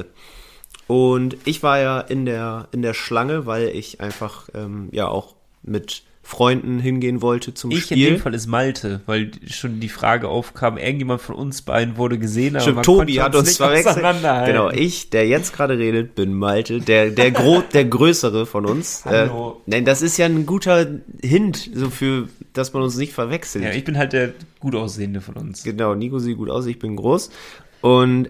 B: Und ich war ja in der Schlange, weil ich einfach ja auch mit Freunden hingehen wollte zum Spiel.
A: In dem Fall ist Malte, weil schon die Frage aufkam, irgendjemand von uns beiden wurde gesehen, aber
B: stimmt,
A: man
B: Tobi
A: konnte
B: hat uns verwechselt. Genau, ich, der jetzt gerade redet, bin Malte, der Größere von uns. Nein, das ist ja ein guter Hint, so für, dass man uns nicht verwechselt.
A: Ja, ich bin halt der gut aussehende von uns.
B: Genau, Nico sieht gut aus, ich bin groß. Und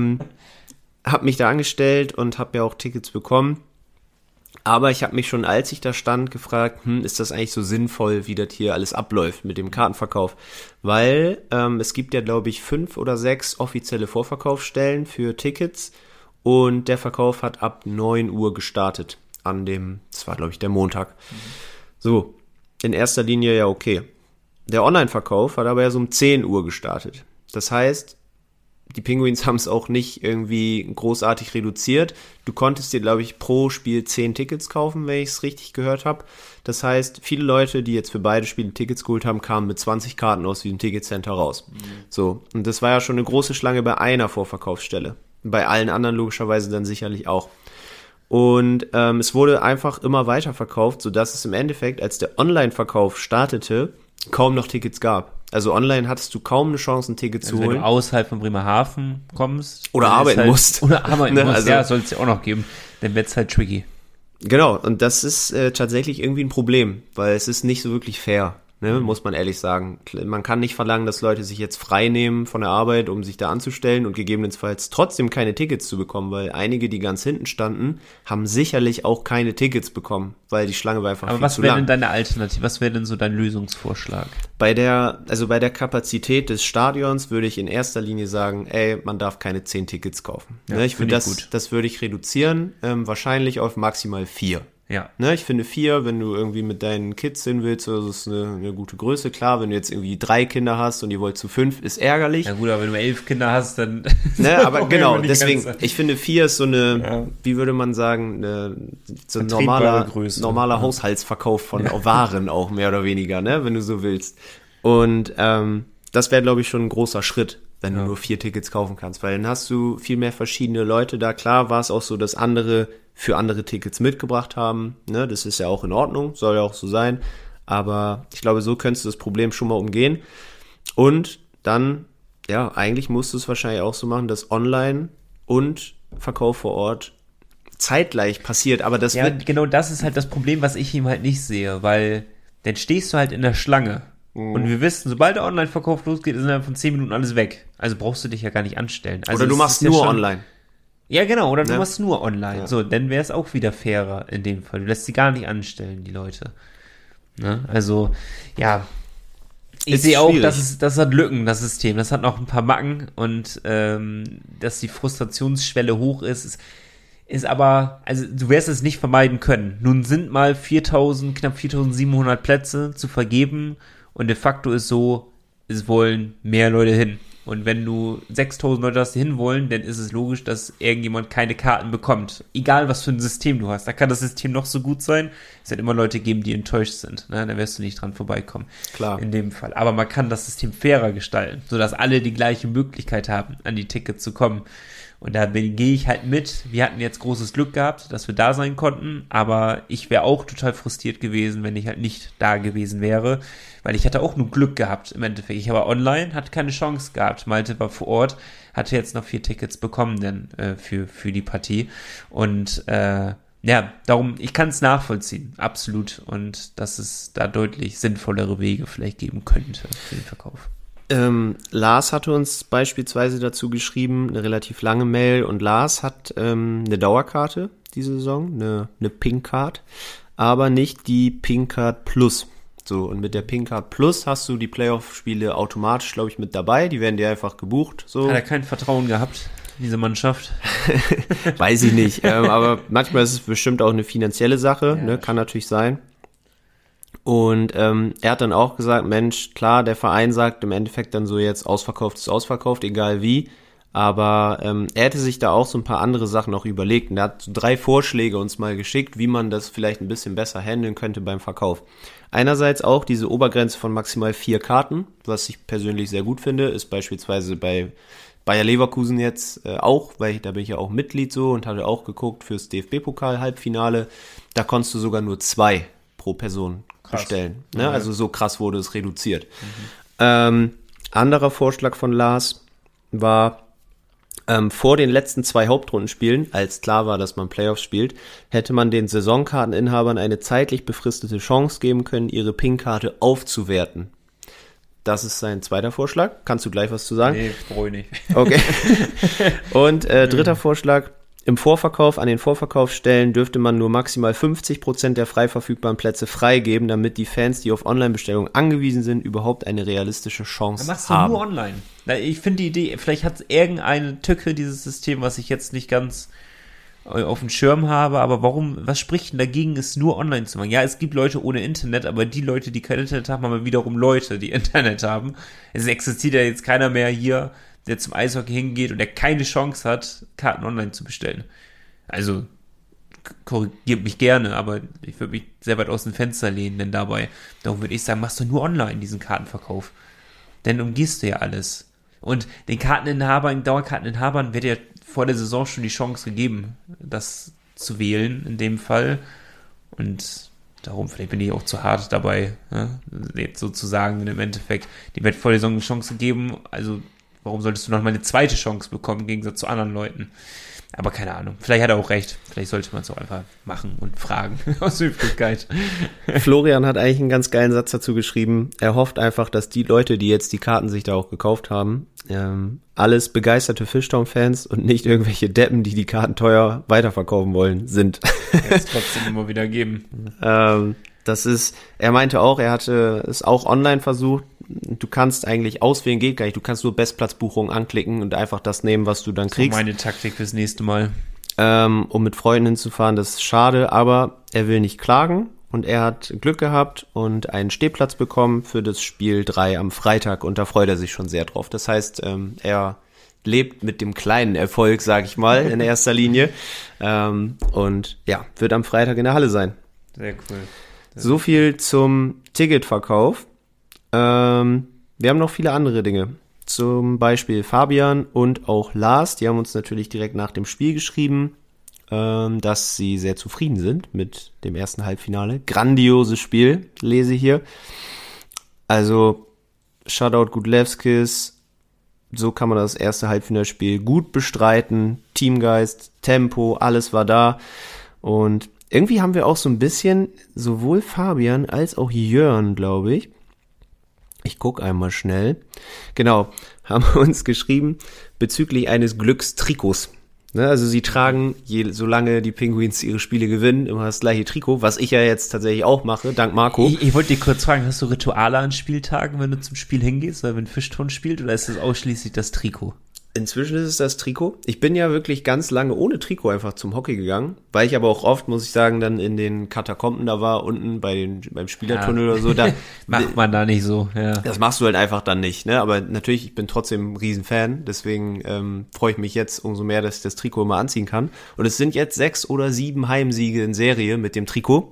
B: habe mich da angestellt und habe ja auch Tickets bekommen. Aber ich habe mich schon, als ich da stand, gefragt, ist das eigentlich so sinnvoll, wie das hier alles abläuft mit dem Kartenverkauf? Weil es gibt ja, glaube ich, 5 oder 6 offizielle Vorverkaufsstellen für Tickets und der Verkauf hat ab 9 Uhr gestartet das war, glaube ich, der Montag. So, in erster Linie ja okay. Der Online-Verkauf hat aber ja so um 10 Uhr gestartet. Das heißt, die Penguins haben es auch nicht irgendwie großartig reduziert. Du konntest dir, glaube ich, pro Spiel 10 Tickets kaufen, wenn ich es richtig gehört habe. Das heißt, viele Leute, die jetzt für beide Spiele Tickets geholt haben, kamen mit 20 Karten aus diesem Ticketcenter raus. So, und das war ja schon eine große Schlange bei einer Vorverkaufsstelle. Bei allen anderen logischerweise dann sicherlich auch. Und es wurde einfach immer weiter verkauft, sodass es im Endeffekt, als der Online-Verkauf startete, kaum noch Tickets gab. Also online hattest du kaum eine Chance, ein Ticket zu holen.
A: Wenn du außerhalb von Bremerhaven kommst.
B: Oder arbeiten musst.
A: Oder arbeiten musst,
B: also,
A: ja, soll es ja auch noch geben. Dann wird es halt tricky.
B: Genau, und das ist tatsächlich irgendwie ein Problem, weil es ist nicht so wirklich fair. Ne, muss man ehrlich sagen. Man kann nicht verlangen, dass Leute sich jetzt frei nehmen von der Arbeit, um sich da anzustellen und gegebenenfalls trotzdem keine Tickets zu bekommen, weil einige, die ganz hinten standen, haben sicherlich auch keine Tickets bekommen, weil die Schlange war einfach viel zu lang.
A: Aber was wäre denn deine Alternative? Was wäre denn so dein Lösungsvorschlag?
B: Bei der Kapazität des Stadions würde ich in erster Linie sagen, man darf keine 10 Tickets kaufen.
A: Ja,
B: ne, ich würde das würde ich reduzieren, wahrscheinlich auf maximal 4.
A: Ja.
B: Ne, ich finde 4, wenn du irgendwie mit deinen Kids hin willst, das ist eine gute Größe. Klar, wenn du jetzt irgendwie 3 Kinder hast und ihr wollt zu 5, ist ärgerlich.
A: Ja gut, aber wenn du 11 Kinder hast, dann...
B: Ne, aber genau, deswegen, ich finde 4 ist so eine, wie würde man sagen, so ein normaler Haushaltsverkauf von Waren auch, mehr oder weniger, ne, wenn du so willst. Und das wäre, glaube ich, schon ein großer Schritt, wenn du nur 4 Tickets kaufen kannst, weil dann hast du viel mehr verschiedene Leute da. Klar war es auch so, dass andere für andere Tickets mitgebracht haben, ne, das ist ja auch in Ordnung, soll ja auch so sein, aber ich glaube, so könntest du das Problem schon mal umgehen und dann, ja, eigentlich musst du es wahrscheinlich auch so machen, dass Online und Verkauf vor Ort zeitgleich passiert, aber das wird...
A: Genau, das ist halt das Problem, was ich ihm halt nicht sehe, weil dann stehst du halt in der Schlange und wir wissen, sobald der Online-Verkauf losgeht, ist innerhalb von 10 Minuten alles weg, also brauchst du dich ja gar nicht anstellen. Also
B: oder du machst nur online.
A: Ja, genau, oder du machst nur online. Ja. So, dann wäre es auch wieder fairer in dem Fall. Du lässt sie gar nicht anstellen, die Leute. Ne? Also, ja. Ich sehe auch, das hat Lücken, das System. Das hat noch ein paar Macken und dass die Frustrationsschwelle hoch ist aber, also du wirst es nicht vermeiden können. Nun sind mal knapp 4.700 Plätze zu vergeben und de facto ist so, es wollen mehr Leute hin. Und wenn du 6.000 Leute hast, die hinwollen, dann ist es logisch, dass irgendjemand keine Karten bekommt. Egal, was für ein System du hast. Da kann das System noch so gut sein. Es wird immer Leute geben, die enttäuscht sind. Ne? Da wirst du nicht dran vorbeikommen.
B: Klar.
A: In dem Fall. Aber man kann das System fairer gestalten, sodass alle die gleiche Möglichkeit haben, an die Tickets zu kommen. Und da gehe ich halt mit. Wir hatten jetzt großes Glück gehabt, dass wir da sein konnten, aber ich wäre auch total frustriert gewesen, wenn ich halt nicht da gewesen wäre, weil ich hatte auch nur Glück gehabt im Endeffekt. Ich war online, hatte keine Chance gehabt. Malte war vor Ort, hatte jetzt noch 4 Tickets bekommen denn für die Partie. Und darum, ich kann es nachvollziehen, absolut. Und dass es da deutlich sinnvollere Wege vielleicht geben könnte für den Verkauf.
B: Lars hatte uns beispielsweise dazu geschrieben, eine relativ lange Mail, und Lars hat eine Dauerkarte diese Saison, eine Pink Card, aber nicht die Pink Card Plus. So, und mit der Pink Card Plus hast du die Playoff-Spiele automatisch, glaube ich, mit dabei. Die werden dir einfach gebucht. So.
A: Hat er kein Vertrauen gehabt, diese Mannschaft?
B: Weiß ich nicht, aber manchmal ist es bestimmt auch eine finanzielle Sache, ne? Kann natürlich sein. Und er hat dann auch gesagt, Mensch, klar, der Verein sagt im Endeffekt dann so jetzt, ausverkauft ist ausverkauft, egal wie. Aber er hätte sich da auch so ein paar andere Sachen noch überlegt. Und er hat so 3 Vorschläge uns mal geschickt, wie man das vielleicht ein bisschen besser handeln könnte beim Verkauf. Einerseits auch diese Obergrenze von maximal 4 Karten, was ich persönlich sehr gut finde, ist beispielsweise bei Bayer Leverkusen jetzt auch, weil da bin ich ja auch Mitglied so und hatte auch geguckt fürs DFB-Pokal-Halbfinale. Da konntest du sogar nur 2 pro Person bestellen. Ne? Ja. Also so krass wurde es reduziert. Anderer Vorschlag von Lars war, vor den letzten 2 Hauptrundenspielen, als klar war, dass man Playoffs spielt, hätte man den Saisonkarteninhabern eine zeitlich befristete Chance geben können, ihre Pink-Karte aufzuwerten. Das ist sein zweiter Vorschlag. Kannst du gleich was zu sagen?
A: Nee, bereue nicht.
B: Okay. Und dritter Vorschlag, im Vorverkauf, an den Vorverkaufsstellen dürfte man nur maximal 50% der frei verfügbaren Plätze freigeben, damit die Fans, die auf Online-Bestellungen angewiesen sind, überhaupt eine realistische Chance haben.
A: Machst du nur online. Ich finde die Idee, vielleicht hat es irgendeine Tücke, dieses System, was ich jetzt nicht ganz auf dem Schirm habe, aber was spricht denn dagegen, es nur online zu machen? Ja, es gibt Leute ohne Internet, aber die Leute, die kein Internet haben, haben wiederum Leute, die Internet haben. Es existiert ja jetzt keiner mehr hier, der zum Eishockey hingeht und der keine Chance hat, Karten online zu bestellen. Also, korrigiert mich gerne, aber ich würde mich sehr weit aus dem Fenster lehnen, denn dabei, darum würde ich sagen, machst du nur online diesen Kartenverkauf. Denn umgehst du ja alles. Und den Dauerkarteninhabern wird ja vor der Saison schon die Chance gegeben, das zu wählen, in dem Fall. Und darum, vielleicht bin ich auch zu hart dabei, ne? Jetzt sozusagen im Endeffekt, die wird vor der Saison eine Chance gegeben, also Warum solltest du noch mal eine zweite Chance bekommen, im Gegensatz zu anderen Leuten? Aber keine Ahnung, vielleicht hat er auch recht. Vielleicht sollte man es auch einfach machen und fragen, aus Höflichkeit.
B: Florian hat eigentlich einen ganz geilen Satz dazu geschrieben. Er hofft einfach, dass die Leute, die jetzt die Karten sich da auch gekauft haben, alles begeisterte Fishtown-Fans und nicht irgendwelche Deppen, die die Karten teuer weiterverkaufen wollen, sind.
A: Es trotzdem immer wieder geben.
B: Er meinte auch, er hatte es auch online versucht. Du kannst eigentlich auswählen, geht gar nicht. Du kannst nur Bestplatzbuchungen anklicken und einfach das nehmen, was du dann kriegst.
A: Das ist meine Taktik fürs nächste Mal.
B: Um mit Freunden hinzufahren, das ist schade, aber er will nicht klagen und er hat Glück gehabt und einen Stehplatz bekommen für das Spiel 3 am Freitag und da freut er sich schon sehr drauf. Das heißt, er lebt mit dem kleinen Erfolg, sag ich mal, in erster Linie und ja, wird am Freitag in der Halle sein.
A: Sehr cool.
B: So viel zum Ticketverkauf. Wir haben noch viele andere Dinge. Zum Beispiel Fabian und auch Lars, die haben uns natürlich direkt nach dem Spiel geschrieben, dass sie sehr zufrieden sind mit dem ersten Halbfinale. Grandioses Spiel, lese ich hier. Also, Shoutout Gudlewskis, so kann man das erste Halbfinalspiel gut bestreiten. Teamgeist, Tempo, alles war da. Und irgendwie haben wir auch so ein bisschen, sowohl Fabian als auch Jörn, glaube ich gucke einmal schnell, genau, haben uns geschrieben bezüglich eines Glückstrikots. Ne, also sie tragen, solange die Penguins ihre Spiele gewinnen, immer das gleiche Trikot, was ich ja jetzt tatsächlich auch mache, dank Marco.
A: Ich wollte dir kurz fragen, hast du Rituale an Spieltagen, wenn du zum Spiel hingehst, oder wenn Fischton spielt, oder ist das ausschließlich das Trikot?
B: Inzwischen ist es das Trikot. Ich bin ja wirklich ganz lange ohne Trikot einfach zum Hockey gegangen, weil ich aber auch oft, muss ich sagen, dann in den Katakomben da war, unten beim Spielertunnel oder so. Da
A: macht man da nicht so, ja.
B: Das machst du halt einfach dann nicht, ne? Aber natürlich, ich bin trotzdem ein Riesenfan, deswegen freue ich mich jetzt umso mehr, dass ich das Trikot immer anziehen kann. Und es sind jetzt 6 oder 7 Heimsiege in Serie mit dem Trikot.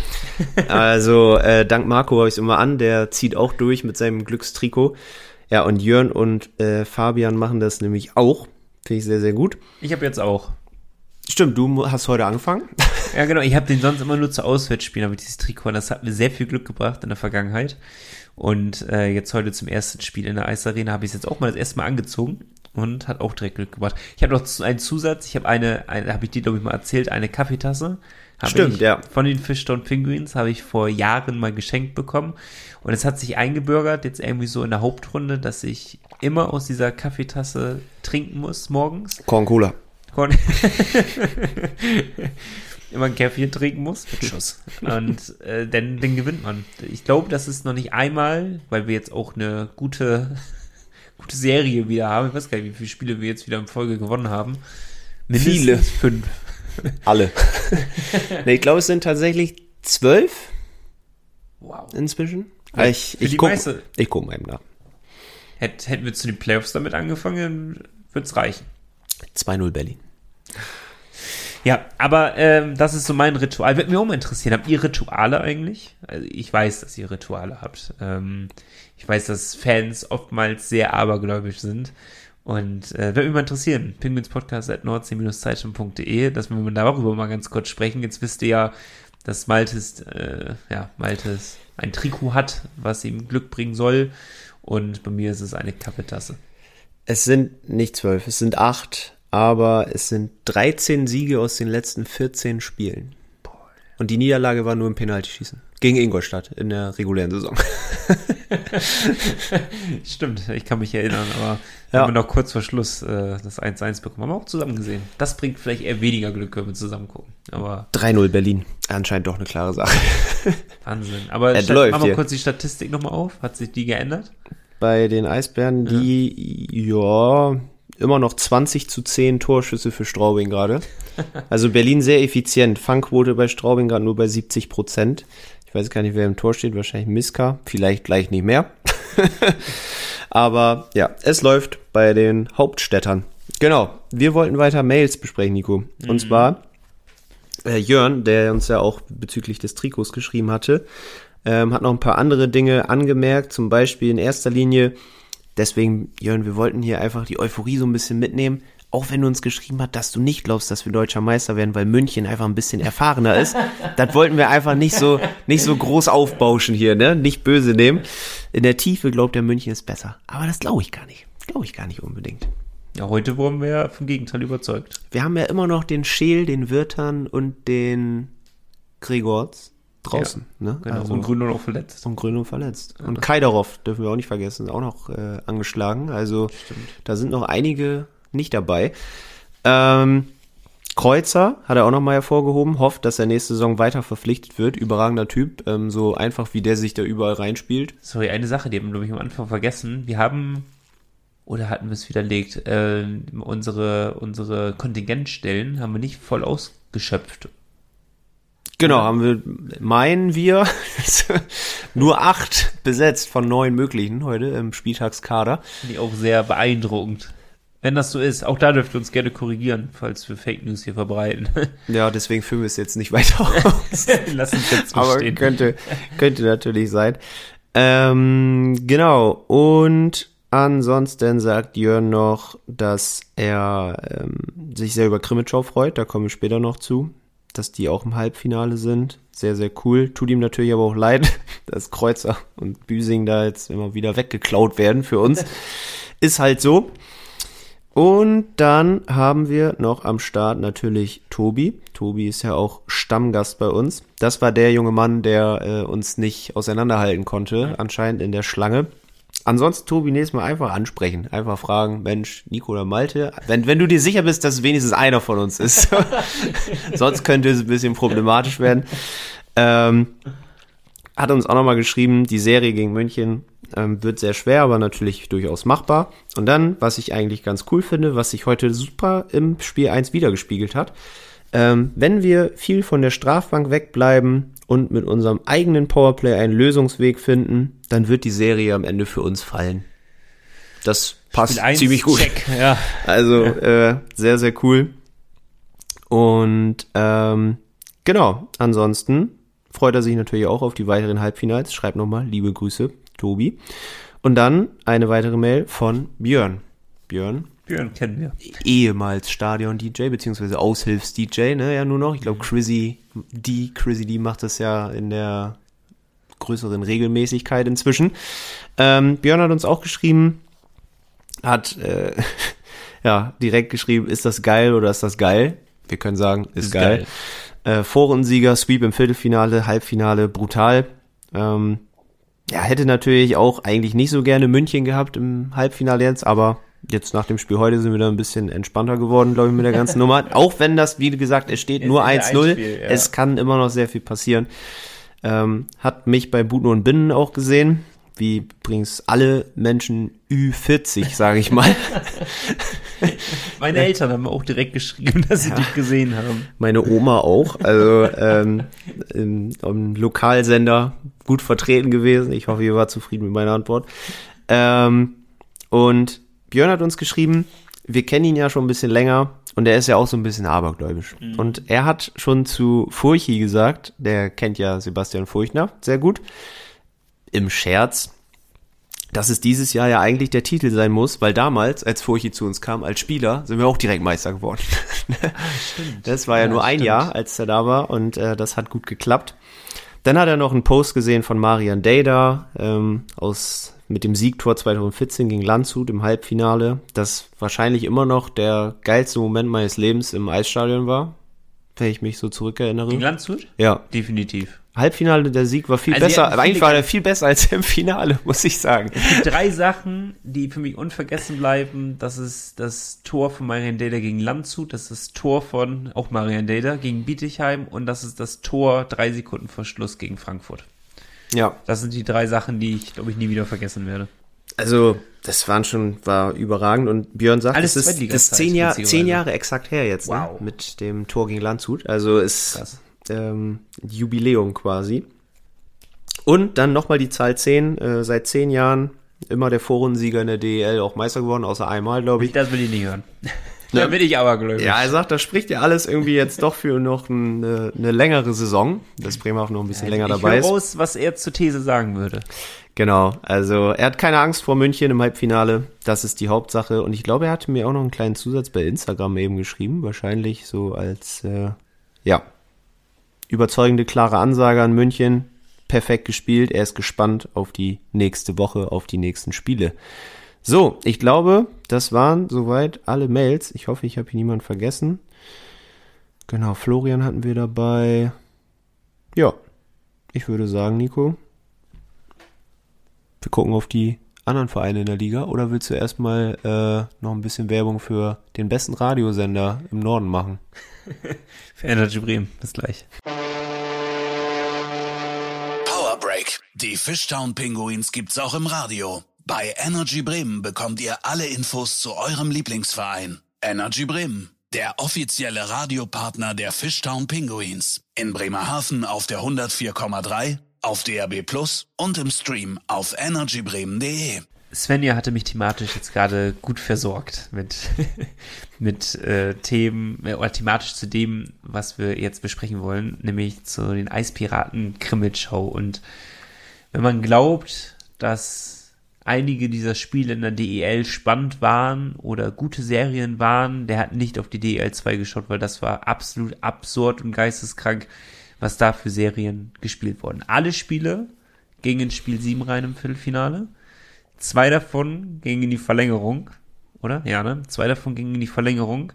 B: Also dank Marco habe ich es immer an, der zieht auch durch mit seinem Glückstrikot. Ja, und Jörn und Fabian machen das nämlich auch. Finde ich sehr, sehr gut.
A: Ich habe jetzt auch.
B: Stimmt, du hast heute angefangen.
A: Ja, genau. Ich habe den sonst immer nur zu Auswärtsspielen, aber dieses Trikot, das hat mir sehr viel Glück gebracht in der Vergangenheit. Und jetzt heute zum ersten Spiel in der Eisarena habe ich es jetzt auch mal das erste Mal angezogen und hat auch direkt Glück gebracht. Ich habe noch einen Zusatz. Ich habe habe ich dir, glaube ich, mal erzählt, eine Kaffeetasse.
B: Stimmt, ja.
A: Von den Fishtown Penguins habe ich vor Jahren mal geschenkt bekommen. Und es hat sich eingebürgert, jetzt irgendwie so in der Hauptrunde, dass ich immer aus dieser Kaffeetasse trinken muss morgens.
B: Corn-Cola.
A: Immer ein Käffchen trinken muss mit Schuss. Und dann gewinnt man. Ich glaube, das ist noch nicht einmal, weil wir jetzt auch eine gute Serie wieder haben. Ich weiß gar nicht, wie viele Spiele wir jetzt wieder in Folge gewonnen haben. Mindestens 5.
B: Alle. Nee, ich glaube, es sind tatsächlich 12.
A: Wow.
B: Inzwischen.
A: Ja,
B: ich guck mal eben nach.
A: Hätten wir zu den Playoffs damit angefangen, würde es reichen.
B: 2-0 Berlin.
A: Ja, aber das ist so mein Ritual. Würde mich auch mal interessieren. Habt ihr Rituale eigentlich? Also ich weiß, dass ihr Rituale habt. Ich weiß, dass Fans oftmals sehr abergläubisch sind. Und würde mich mal interessieren. penguinspodcast@nordsee-zeitung.de, dass wir darüber mal ganz kurz sprechen. Jetzt wisst ihr ja, dass Maltes ein Trikot hat, was ihm Glück bringen soll. Und bei mir ist es eine Kaffeetasse.
B: Es sind nicht 12, es sind 8. Aber es sind 13 Siege aus den letzten 14 Spielen. Und die Niederlage war nur im Penaltyschießen. Gegen Ingolstadt in der regulären Saison.
A: Stimmt, ich kann mich erinnern, aber haben wir noch kurz vor Schluss das 1-1 bekommen. Haben wir auch zusammen gesehen. Das bringt vielleicht eher weniger Glück, wenn wir zusammen gucken. Aber
B: 3-0 Berlin. Anscheinend doch eine klare Sache.
A: Wahnsinn. Aber machen wir kurz die Statistik nochmal auf. Hat sich die geändert?
B: Bei den Eisbären, immer noch 20-10 Torschüsse für Straubing gerade. Also Berlin sehr effizient. Fangquote bei Straubing gerade nur bei 70%. Ich weiß gar nicht, wer im Tor steht. Wahrscheinlich Miska. Vielleicht gleich nicht mehr. Aber ja, es läuft bei den Hauptstädtern. Genau. Wir wollten weiter Mails besprechen, Nico. Und zwar Jörn, der uns ja auch bezüglich des Trikots geschrieben hatte, hat noch ein paar andere Dinge angemerkt. Zum Beispiel in erster Linie, deswegen, Jörn, wir wollten hier einfach die Euphorie so ein bisschen mitnehmen. Auch wenn du uns geschrieben hast, dass du nicht glaubst, dass wir deutscher Meister werden, weil München einfach ein bisschen erfahrener ist. Das wollten wir einfach nicht so groß aufbauschen hier, ne? Nicht böse nehmen. In der Tiefe glaubt der München ist besser. Aber das glaube ich gar nicht. Glaube ich gar nicht unbedingt.
A: Ja, heute wurden wir ja vom Gegenteil überzeugt.
B: Wir haben ja immer noch den Scheel, den Wirtern und den Gregors draußen.
A: Ja,
B: ne?
A: genau. Also, und Gründung auch verletzt.
B: Und Gründung verletzt. Ja. Und Kaidarov dürfen wir auch nicht vergessen, auch noch angeschlagen. Also da sind noch einige nicht dabei. Kreuzer hat er auch nochmal hervorgehoben, hofft, dass er nächste Saison weiter verpflichtet wird. Überragender Typ, so einfach wie der sich da überall reinspielt.
A: Sorry, eine Sache, die haben wir, glaube ich, am Anfang vergessen. Wir haben, oder hatten wir es widerlegt, unsere Kontingentstellen haben wir nicht voll ausgeschöpft.
B: Genau, meinen wir, nur 8 besetzt von 9 möglichen heute im Spieltagskader.
A: Finde ich auch sehr beeindruckend. Wenn das so ist, auch da dürft ihr uns gerne korrigieren, falls wir Fake News hier verbreiten.
B: Ja, deswegen führen wir es jetzt nicht weiter aus.
A: Lass uns jetzt so
B: aber
A: stehen.
B: Könnte natürlich sein. Genau, und ansonsten sagt Jörn noch, dass er sich sehr über Krimitschau freut, da kommen wir später noch zu, dass die auch im Halbfinale sind. Sehr, sehr cool. Tut ihm natürlich aber auch leid, dass Kreuzer und Büsing da jetzt immer wieder weggeklaut werden für uns. Ist halt so. Und dann haben wir noch am Start natürlich Tobi. Tobi ist ja auch Stammgast bei uns. Das war der junge Mann, der uns nicht auseinanderhalten konnte, anscheinend in der Schlange. Ansonsten, Tobi, nächstes Mal einfach ansprechen. Einfach fragen, Mensch, Nico oder Malte, wenn du dir sicher bist, dass es wenigstens einer von uns ist. Sonst könnte es ein bisschen problematisch werden. Hat uns auch nochmal geschrieben, die Serie gegen München wird sehr schwer, aber natürlich durchaus machbar. Und dann, was ich eigentlich ganz cool finde, was sich heute super im Spiel 1 wiedergespiegelt hat, wenn wir viel von der Strafbank wegbleiben und mit unserem eigenen Powerplay einen Lösungsweg finden, dann wird die Serie am Ende für uns fallen. Das passt ziemlich gut.
A: Check, ja.
B: Also sehr, sehr cool. Und genau, ansonsten freut er sich natürlich auch auf die weiteren Halbfinals. Schreibt nochmal, liebe Grüße, Tobi. Und dann eine weitere Mail von Björn. Björn
A: kennen wir.
B: Ehemals Stadion-DJ, beziehungsweise Aushilfs-DJ, ne, ja nur noch. Ich glaube, Chrissy D macht das ja in der größeren Regelmäßigkeit inzwischen. Björn hat uns auch geschrieben, hat direkt geschrieben, ist das geil oder ist das geil? Wir können sagen, ist geil. Vorrundensieger, Sweep im Viertelfinale, Halbfinale, brutal. Hätte natürlich auch eigentlich nicht so gerne München gehabt im Halbfinale jetzt, aber jetzt nach dem Spiel heute sind wir da ein bisschen entspannter geworden, glaube ich, mit der ganzen Nummer. Auch wenn das, wie gesagt, es steht nur 1-0. Ja. Es kann immer noch sehr viel passieren. Hat mich bei Buten und Binnen auch gesehen, wie übrigens alle Menschen Ü40, sage ich mal.
A: Meine Eltern haben auch direkt geschrieben, dass sie dich gesehen haben.
B: Meine Oma auch, also im Lokalsender gut vertreten gewesen. Ich hoffe, ihr wart zufrieden mit meiner Antwort. Und Björn hat uns geschrieben, wir kennen ihn ja schon ein bisschen länger und er ist ja auch so ein bisschen abergläubisch. Mhm. Und er hat schon zu Furchi gesagt, der kennt ja Sebastian Furchner sehr gut, im Scherz, dass es dieses Jahr ja eigentlich der Titel sein muss, weil damals, als Furchi zu uns kam, als Spieler, sind wir auch direkt Meister geworden. Stimmt. Das war ja nur ein Jahr, als er da war und das hat gut geklappt. Dann hat er noch einen Post gesehen von Marian Dejda mit dem Siegtor 2014 gegen Landshut im Halbfinale, das wahrscheinlich immer noch der geilste Moment meines Lebens im Eisstadion war, wenn ich mich so zurückerinnere.
A: Gegen Landshut?
B: Ja.
A: Definitiv.
B: Halbfinale, der Sieg war viel besser, aber eigentlich war er viel besser als im Finale, muss ich sagen.
A: Es gibt 3 Sachen, die für mich unvergessen bleiben. Das ist das Tor von Marian Dejda gegen Landshut, das ist das Tor von auch Marian Dejda gegen Bietigheim und das ist das Tor 3 Sekunden vor Schluss gegen Frankfurt. Ja. Das sind die 3 Sachen, die ich, glaube ich, nie wieder vergessen werde.
B: Also, das war überragend und Björn sagt,
A: alles
B: das ist 10 Jahre exakt her jetzt, wow. Ne? Mit dem Tor gegen Landshut. Also ist Jubiläum quasi. Und dann nochmal die Zahl 10, seit 10 Jahren immer der Vorrundensieger in der DEL, auch Meister geworden, außer einmal, glaube ich.
A: Das will ich nicht hören. Da bin ich aber gläubig.
B: Ja, er sagt, das spricht ja alles irgendwie jetzt doch für noch eine längere Saison, dass Bremerhaven noch ein bisschen länger dabei ist.
A: Ich höre raus, was er zur These sagen würde.
B: Genau, also er hat keine Angst vor München im Halbfinale, das ist die Hauptsache. Und ich glaube, er hatte mir auch noch einen kleinen Zusatz bei Instagram eben geschrieben, wahrscheinlich so als, überzeugende, klare Ansage an München, perfekt gespielt, er ist gespannt auf die nächste Woche, auf die nächsten Spiele. So, ich glaube, das waren soweit alle Mails. Ich hoffe, ich habe hier niemanden vergessen. Genau, Florian hatten wir dabei. Ja, ich würde sagen, Nico, wir gucken auf die anderen Vereine in der Liga. Oder willst du erstmal noch ein bisschen Werbung für den besten Radiosender im Norden machen?
A: Für Energy Bremen, bis gleich.
C: Power Break. Die Fishtown Pinguins gibt's auch im Radio. Bei Energy Bremen bekommt ihr alle Infos zu eurem Lieblingsverein. Energy Bremen, der offizielle Radiopartner der Fishtown Pinguins. In Bremerhaven auf der 104,3, auf DAB+ und im Stream auf energybremen.de.
A: Svenja hatte mich thematisch jetzt gerade gut versorgt mit Themen, oder thematisch zu dem, was wir jetzt besprechen wollen, nämlich zu den Eispiraten Krimitschau. Und wenn man glaubt, dass einige dieser Spiele in der DEL spannend waren oder gute Serien waren, der hat nicht auf die DEL 2 geschaut, weil das war absolut absurd und geisteskrank, was da für Serien gespielt wurden. Alle Spiele gingen in Spiel 7 rein im Viertelfinale. 2 davon gingen in die Verlängerung, oder? Ja, ne? 2 davon gingen in die Verlängerung.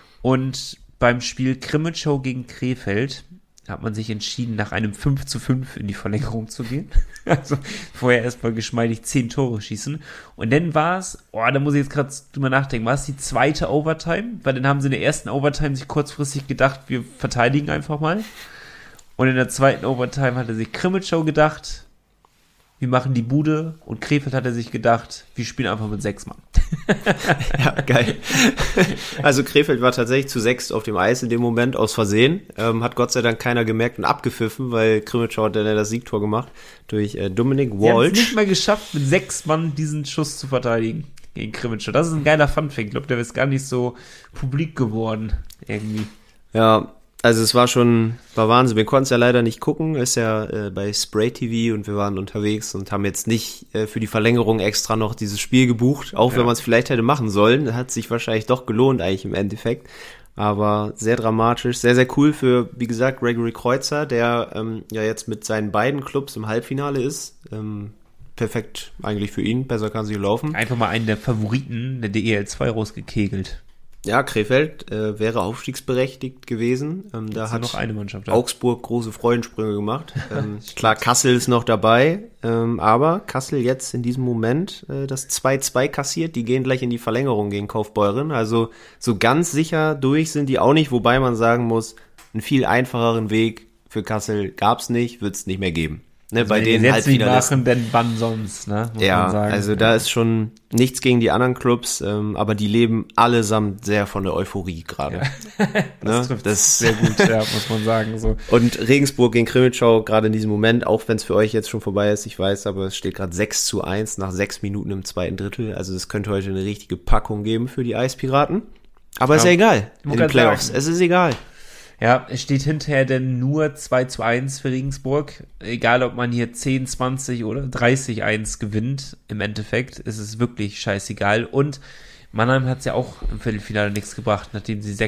A: Und beim Spiel Krimitschau gegen Krefeld hat man sich entschieden, nach einem 5:5 in die Verlängerung zu gehen. Also vorher erstmal geschmeidig 10 Tore schießen. Und dann war es, da muss ich jetzt gerade drüber nachdenken, war es die zweite Overtime? Weil dann haben sie in der ersten Overtime sich kurzfristig gedacht, wir verteidigen einfach mal. Und in der zweiten Overtime hatte sich Krimitschau gedacht, wir machen die Bude, und Krefeld hat er sich gedacht, wir spielen einfach mit 6 Mann.
B: Ja, geil. Also Krefeld war tatsächlich zu 6 auf dem Eis in dem Moment, aus Versehen. Hat Gott sei Dank keiner gemerkt und abgepfiffen, weil Krimitschau hat dann das Siegtor gemacht durch Dominik Walsh.
A: Sie haben es nicht mal geschafft, mit 6 Mann diesen Schuss zu verteidigen gegen Krimitschau. Das ist ein geiler Funfact. Ich glaube, der ist gar nicht so publik geworden irgendwie.
B: Ja, also es war Wahnsinn. Wir konnten es ja leider nicht gucken, ist ja bei Spray TV, und wir waren unterwegs und haben jetzt nicht für die Verlängerung extra noch dieses Spiel gebucht, auch wenn man es vielleicht hätte machen sollen. Hat sich wahrscheinlich doch gelohnt eigentlich im Endeffekt, aber sehr dramatisch, sehr, sehr cool für, wie gesagt, Gregory Kreuzer, der ja jetzt mit seinen beiden Clubs im Halbfinale ist. Perfekt eigentlich für ihn, besser kann sich laufen.
A: Einfach mal einen der Favoriten der DEL 2 rausgekegelt.
B: Ja, Krefeld wäre aufstiegsberechtigt gewesen. Da hat
A: noch eine Mannschaft,
B: Augsburg große Freudensprünge gemacht. Klar, Kassel ist noch dabei, aber Kassel jetzt in diesem Moment das 2-2 kassiert. Die gehen gleich in die Verlängerung gegen Kaufbeuren. Also so ganz sicher durch sind die auch nicht, wobei man sagen muss, einen viel einfacheren Weg für Kassel gab's nicht, wird's nicht mehr geben. Ne,
A: also
B: bei den Halbfinalisten.
A: Denn wann sonst, ne? Muss
B: ja,
A: man sagen.
B: Also da ist schon nichts gegen die anderen Clubs, aber die leben allesamt sehr von der Euphorie gerade.
A: Ja. Das trifft sehr gut, ja, muss man sagen. So.
B: Und Regensburg gegen Krimitschau gerade in diesem Moment, auch wenn es für euch jetzt schon vorbei ist, ich weiß, aber es steht gerade 6:1 nach 6 Minuten im zweiten Drittel. Also es könnte heute eine richtige Packung geben für die Eispiraten. Aber ist ja egal in den Playoffs. Es ist egal.
A: Ja, es steht hinterher denn nur 2:1 für Regensburg. Egal, ob man hier 10, 20 oder 30-1 gewinnt, im Endeffekt ist es wirklich scheißegal. Und Mannheim hat es ja auch im Viertelfinale nichts gebracht, nachdem sie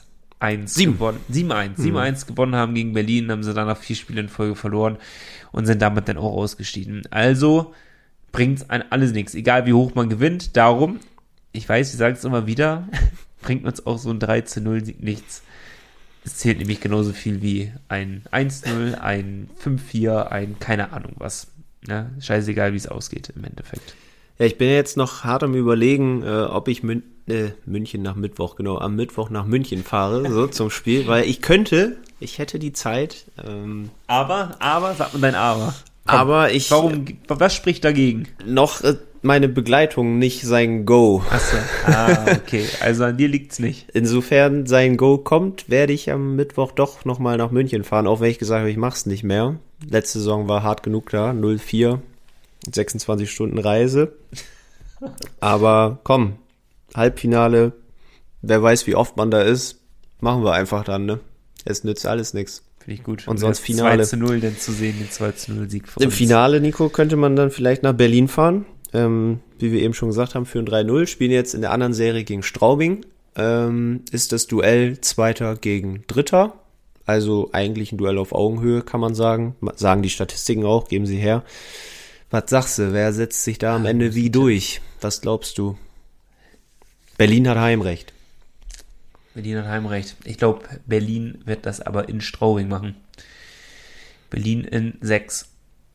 A: 7-1 gewonnen haben gegen Berlin, haben sie dann nach 4 Spielen in Folge verloren und sind damit dann auch ausgestiegen. Also bringt alles nichts, egal wie hoch man gewinnt. Darum, ich weiß, ich sage es immer wieder, bringt uns auch so ein 3:0-Sieg nichts. Es zählt nämlich genauso viel wie ein 1:0, ein 5:4, ein keine Ahnung was. Ja, scheißegal, wie es ausgeht im Endeffekt.
B: Ja, ich bin jetzt noch hart am Überlegen, ob ich München nach Mittwoch, genau, am Mittwoch nach München fahre, so zum Spiel, weil ich hätte die Zeit.
A: Aber, sag mal dein Aber.
B: Komm, aber
A: was spricht dagegen?
B: Noch meine Begleitung nicht sein Go.
A: Achso, okay, also an dir liegt's nicht.
B: Insofern sein Go kommt, werde ich am Mittwoch doch nochmal nach München fahren, auch wenn ich gesagt habe, ich mach's nicht mehr. Letzte Saison war hart genug da, 0-4, 26 Stunden Reise. Aber komm, Halbfinale, wer weiß, wie oft man da ist, machen wir einfach dann, ne? Es nützt alles nichts.
A: Finde ich gut.
B: Und sonst Finale.
A: 2:0 denn zu sehen, den 2:0-Sieg von
B: uns. Im Finale, Nico, könnte man dann vielleicht nach Berlin fahren. Wie wir eben schon gesagt haben, für ein 3:0. Spielen jetzt in der anderen Serie gegen Straubing. Ist das Duell Zweiter gegen Dritter. Also eigentlich ein Duell auf Augenhöhe, kann man sagen. Sagen die Statistiken auch, geben sie her. Was sagst du, wer setzt sich da am Ende wie durch? Was glaubst du? Berlin hat Heimrecht.
A: Berlin hat Heimrecht. Ich glaube, Berlin wird das aber in Straubing machen. Berlin in 6.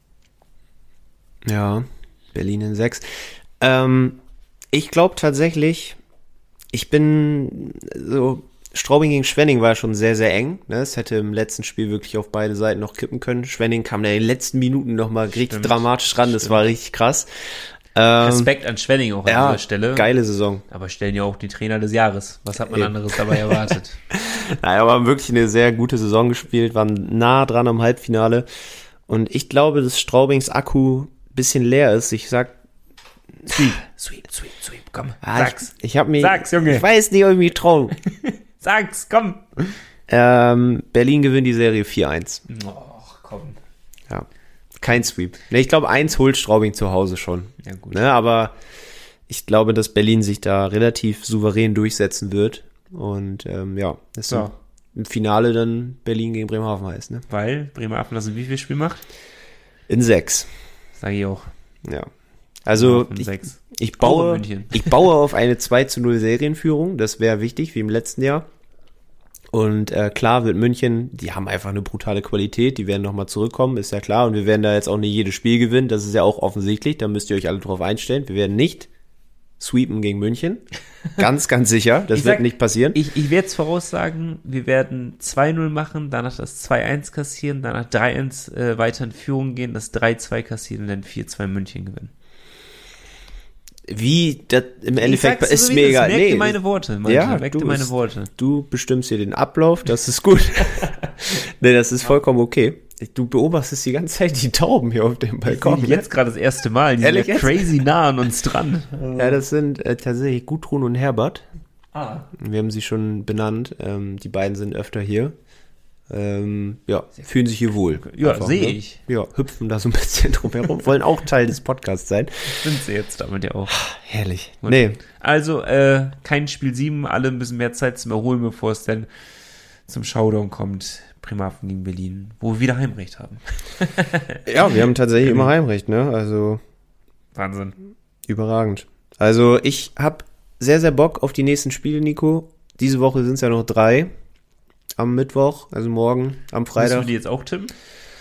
B: Ja, Berlin in 6. Ich glaube tatsächlich, Straubing gegen Schwenning war schon sehr, sehr eng. Ne? Es hätte im letzten Spiel wirklich auf beide Seiten noch kippen können. Schwenning kam in den letzten Minuten nochmal richtig dramatisch ran. Das war richtig krass.
A: Respekt an Schwenning auch an dieser Stelle.
B: Geile Saison.
A: Aber stellen ja auch die Trainer des Jahres. Was hat man anderes dabei erwartet?
B: Naja, aber haben wirklich eine sehr gute Saison gespielt, waren nah dran am Halbfinale. Und ich glaube, dass Straubings Akku ein bisschen leer ist. Ich sag,
A: Sweep, komm, sag's.
B: Sag's,
A: Junge.
B: Ich weiß nicht, ob ich mich traue.
A: Sag's, komm.
B: Berlin gewinnt die Serie 4-1.
A: Och, komm.
B: Ja, kein Sweep. Ne, ich glaube, 1 holt Straubing zu Hause schon.
A: Ja, gut.
B: Ne, aber ich glaube, dass Berlin sich da relativ souverän durchsetzen wird. Und das
A: Ja.
B: im Finale dann Berlin gegen Bremerhaven heißt, ne?
A: Weil Bremerhaven das in wie viel Spiel macht?
B: In 6.
A: Sag ich auch.
B: Ja. Also
A: In 6.
B: ich
A: Auch in
B: baue
A: München.
B: auf eine 2-0 Serienführung. Das wäre wichtig, wie im letzten Jahr. Und klar wird München, die haben einfach eine brutale Qualität, die werden nochmal zurückkommen, ist ja klar. Und wir werden da jetzt auch nicht jedes Spiel gewinnen, das ist ja auch offensichtlich, da müsst ihr euch alle drauf einstellen. Wir werden nicht sweepen gegen München, ganz, ganz sicher, das wird nicht passieren.
A: Ich werde jetzt voraussagen, wir werden 2-0 machen, danach das 2-1 kassieren, danach 3-1 weiter in Führung gehen, das 3-2 kassieren und dann 4-2 München gewinnen.
B: Wie das im Endeffekt
A: sag's
B: ist
A: so,
B: mir
A: wie
B: egal.
A: das merkte meine Worte.
B: Du
A: Meine Worte.
B: Du bestimmst hier den Ablauf, das ist gut. Nee, das ist vollkommen okay. Du beobachtest die ganze Zeit die Tauben hier auf dem Balkon.
A: Jetzt gerade das erste Mal. Die
B: Ehrlich
A: sind ja
B: jetzt?
A: crazy nah an uns dran.
B: Ja, das sind tatsächlich Gudrun und Herbert.
A: Ah.
B: Wir haben sie schon benannt. Die beiden sind öfter hier. Fühlen sich hier wohl.
A: Ja,
B: Einfach,
A: sehe
B: ne?
A: ich.
B: Ja, hüpfen da so ein bisschen drum herum. Wollen auch Teil des Podcasts sein.
A: Sind sie jetzt damit ja auch.
B: Herrlich.
A: Gut.
B: Nee,
A: Also, kein Spiel 7, alle ein bisschen mehr Zeit zum Erholen, bevor es dann zum Showdown kommt. Bremerhaven gegen Berlin, wo wir wieder Heimrecht haben.
B: ja, wir haben tatsächlich immer Heimrecht, ne? Also
A: Wahnsinn.
B: überragend. Also ich habe sehr, sehr Bock auf die nächsten Spiele, Nico. Diese Woche sind es ja noch 3. Am Mittwoch, also morgen, am Freitag.
A: Müssen wir die jetzt auch tippen?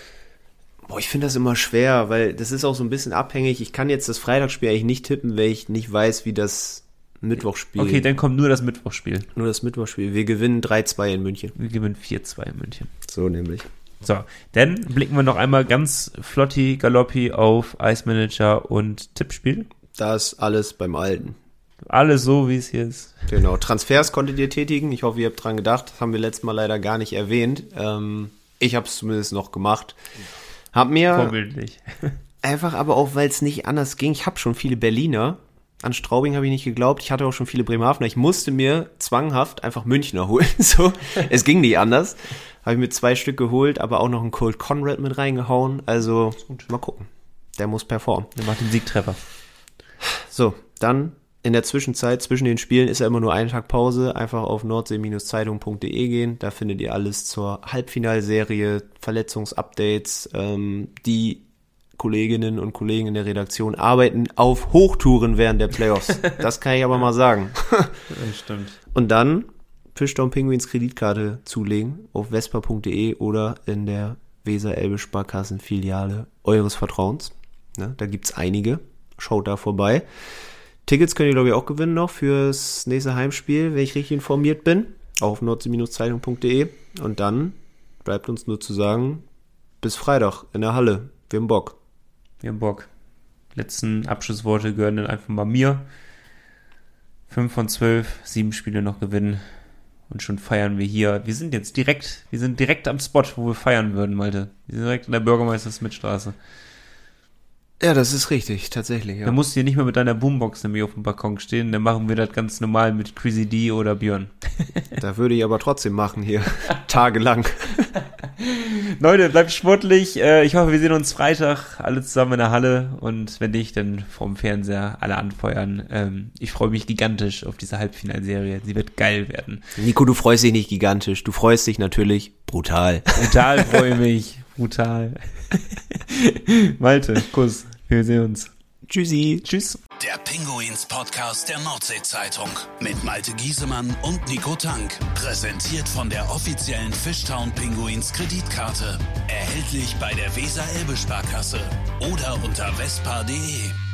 B: Boah, ich finde das immer schwer, weil das ist auch so ein bisschen abhängig. Ich kann jetzt das Freitagsspiel eigentlich nicht tippen, weil ich nicht weiß, wie das Mittwochspiel.
A: Okay, dann kommt nur das Mittwochspiel.
B: Nur das Mittwochspiel. Wir gewinnen 3-2 in München.
A: Wir gewinnen 4-2 in München.
B: So nämlich.
A: So, dann blicken wir noch einmal ganz flotti, galoppi auf Ice Manager und Tippspiel.
B: Das alles beim Alten.
A: Alles so, wie es hier ist.
B: Genau. Transfers konntet ihr tätigen. Ich hoffe, ihr habt dran gedacht. Das haben wir letztes Mal leider gar nicht erwähnt. Ich habe es zumindest noch gemacht. Hab mir
A: Vorbildlich.
B: einfach aber auch, weil es nicht anders ging. Ich habe schon viele Berliner. An Straubing habe ich nicht geglaubt. Ich hatte auch schon viele Bremerhavener. Ich musste mir zwanghaft einfach Münchner holen. So, es ging nicht anders. Habe ich mir 2 Stück geholt, aber auch noch einen Colt Conrad mit reingehauen. Also, mal gucken. Der muss performen.
A: Der macht den Siegtreffer.
B: So, dann in der Zwischenzeit, zwischen den Spielen ist ja immer nur ein Tag Pause. Einfach auf nordsee-zeitung.de gehen. Da findet ihr alles zur Halbfinalserie, Verletzungsupdates. Die Kolleginnen und Kollegen in der Redaktion arbeiten auf Hochtouren während der Playoffs. Das kann ich aber mal sagen.
A: Das stimmt.
B: Und dann Fishtown Penguins Kreditkarte zulegen auf vespa.de oder in der Weser-Elbe-Sparkassen-Filiale eures Vertrauens. Ne, da gibt's einige. Schaut da vorbei. Tickets könnt ihr, glaube ich, auch gewinnen noch fürs nächste Heimspiel, wenn ich richtig informiert bin. Auch auf nordsee-zeitung.de. Und dann bleibt uns nur zu sagen, bis Freitag in der Halle. Wir haben Bock.
A: Wir haben Bock. Letzten Abschlussworte gehören dann einfach mal mir. 5 von 12, 7 Spiele noch gewinnen. Und schon feiern wir hier. Wir sind direkt am Spot, wo wir feiern würden, Malte. Wir sind direkt in der Bürgermeister-Smith-Straße.
B: Ja, das ist richtig, tatsächlich. Ja.
A: Da musst du hier nicht mehr mit deiner Boombox nämlich auf dem Balkon stehen. Dann machen wir das ganz normal mit Crazy D oder Björn.
B: Da würde ich aber trotzdem machen hier. Tagelang.
A: Leute, bleibt sportlich. Ich hoffe, wir sehen uns Freitag alle zusammen in der Halle. Und wenn nicht, dann vorm Fernseher alle anfeuern. Ich freue mich gigantisch auf diese Halbfinalserie. Sie wird geil werden.
B: Nico, du freust dich nicht gigantisch. Du freust dich natürlich brutal.
A: Brutal freue mich. Brutal. Malte, Kuss. Wir sehen uns.
B: Tschüssi.
A: Tschüss.
C: der Pinguins-Podcast der Nordsee-Zeitung. Mit Malte Giesemann und Nico Tank. Präsentiert von der offiziellen Fishtown Pinguins Kreditkarte. Erhältlich bei der Weser-Elbe-Sparkasse oder unter vespa.de.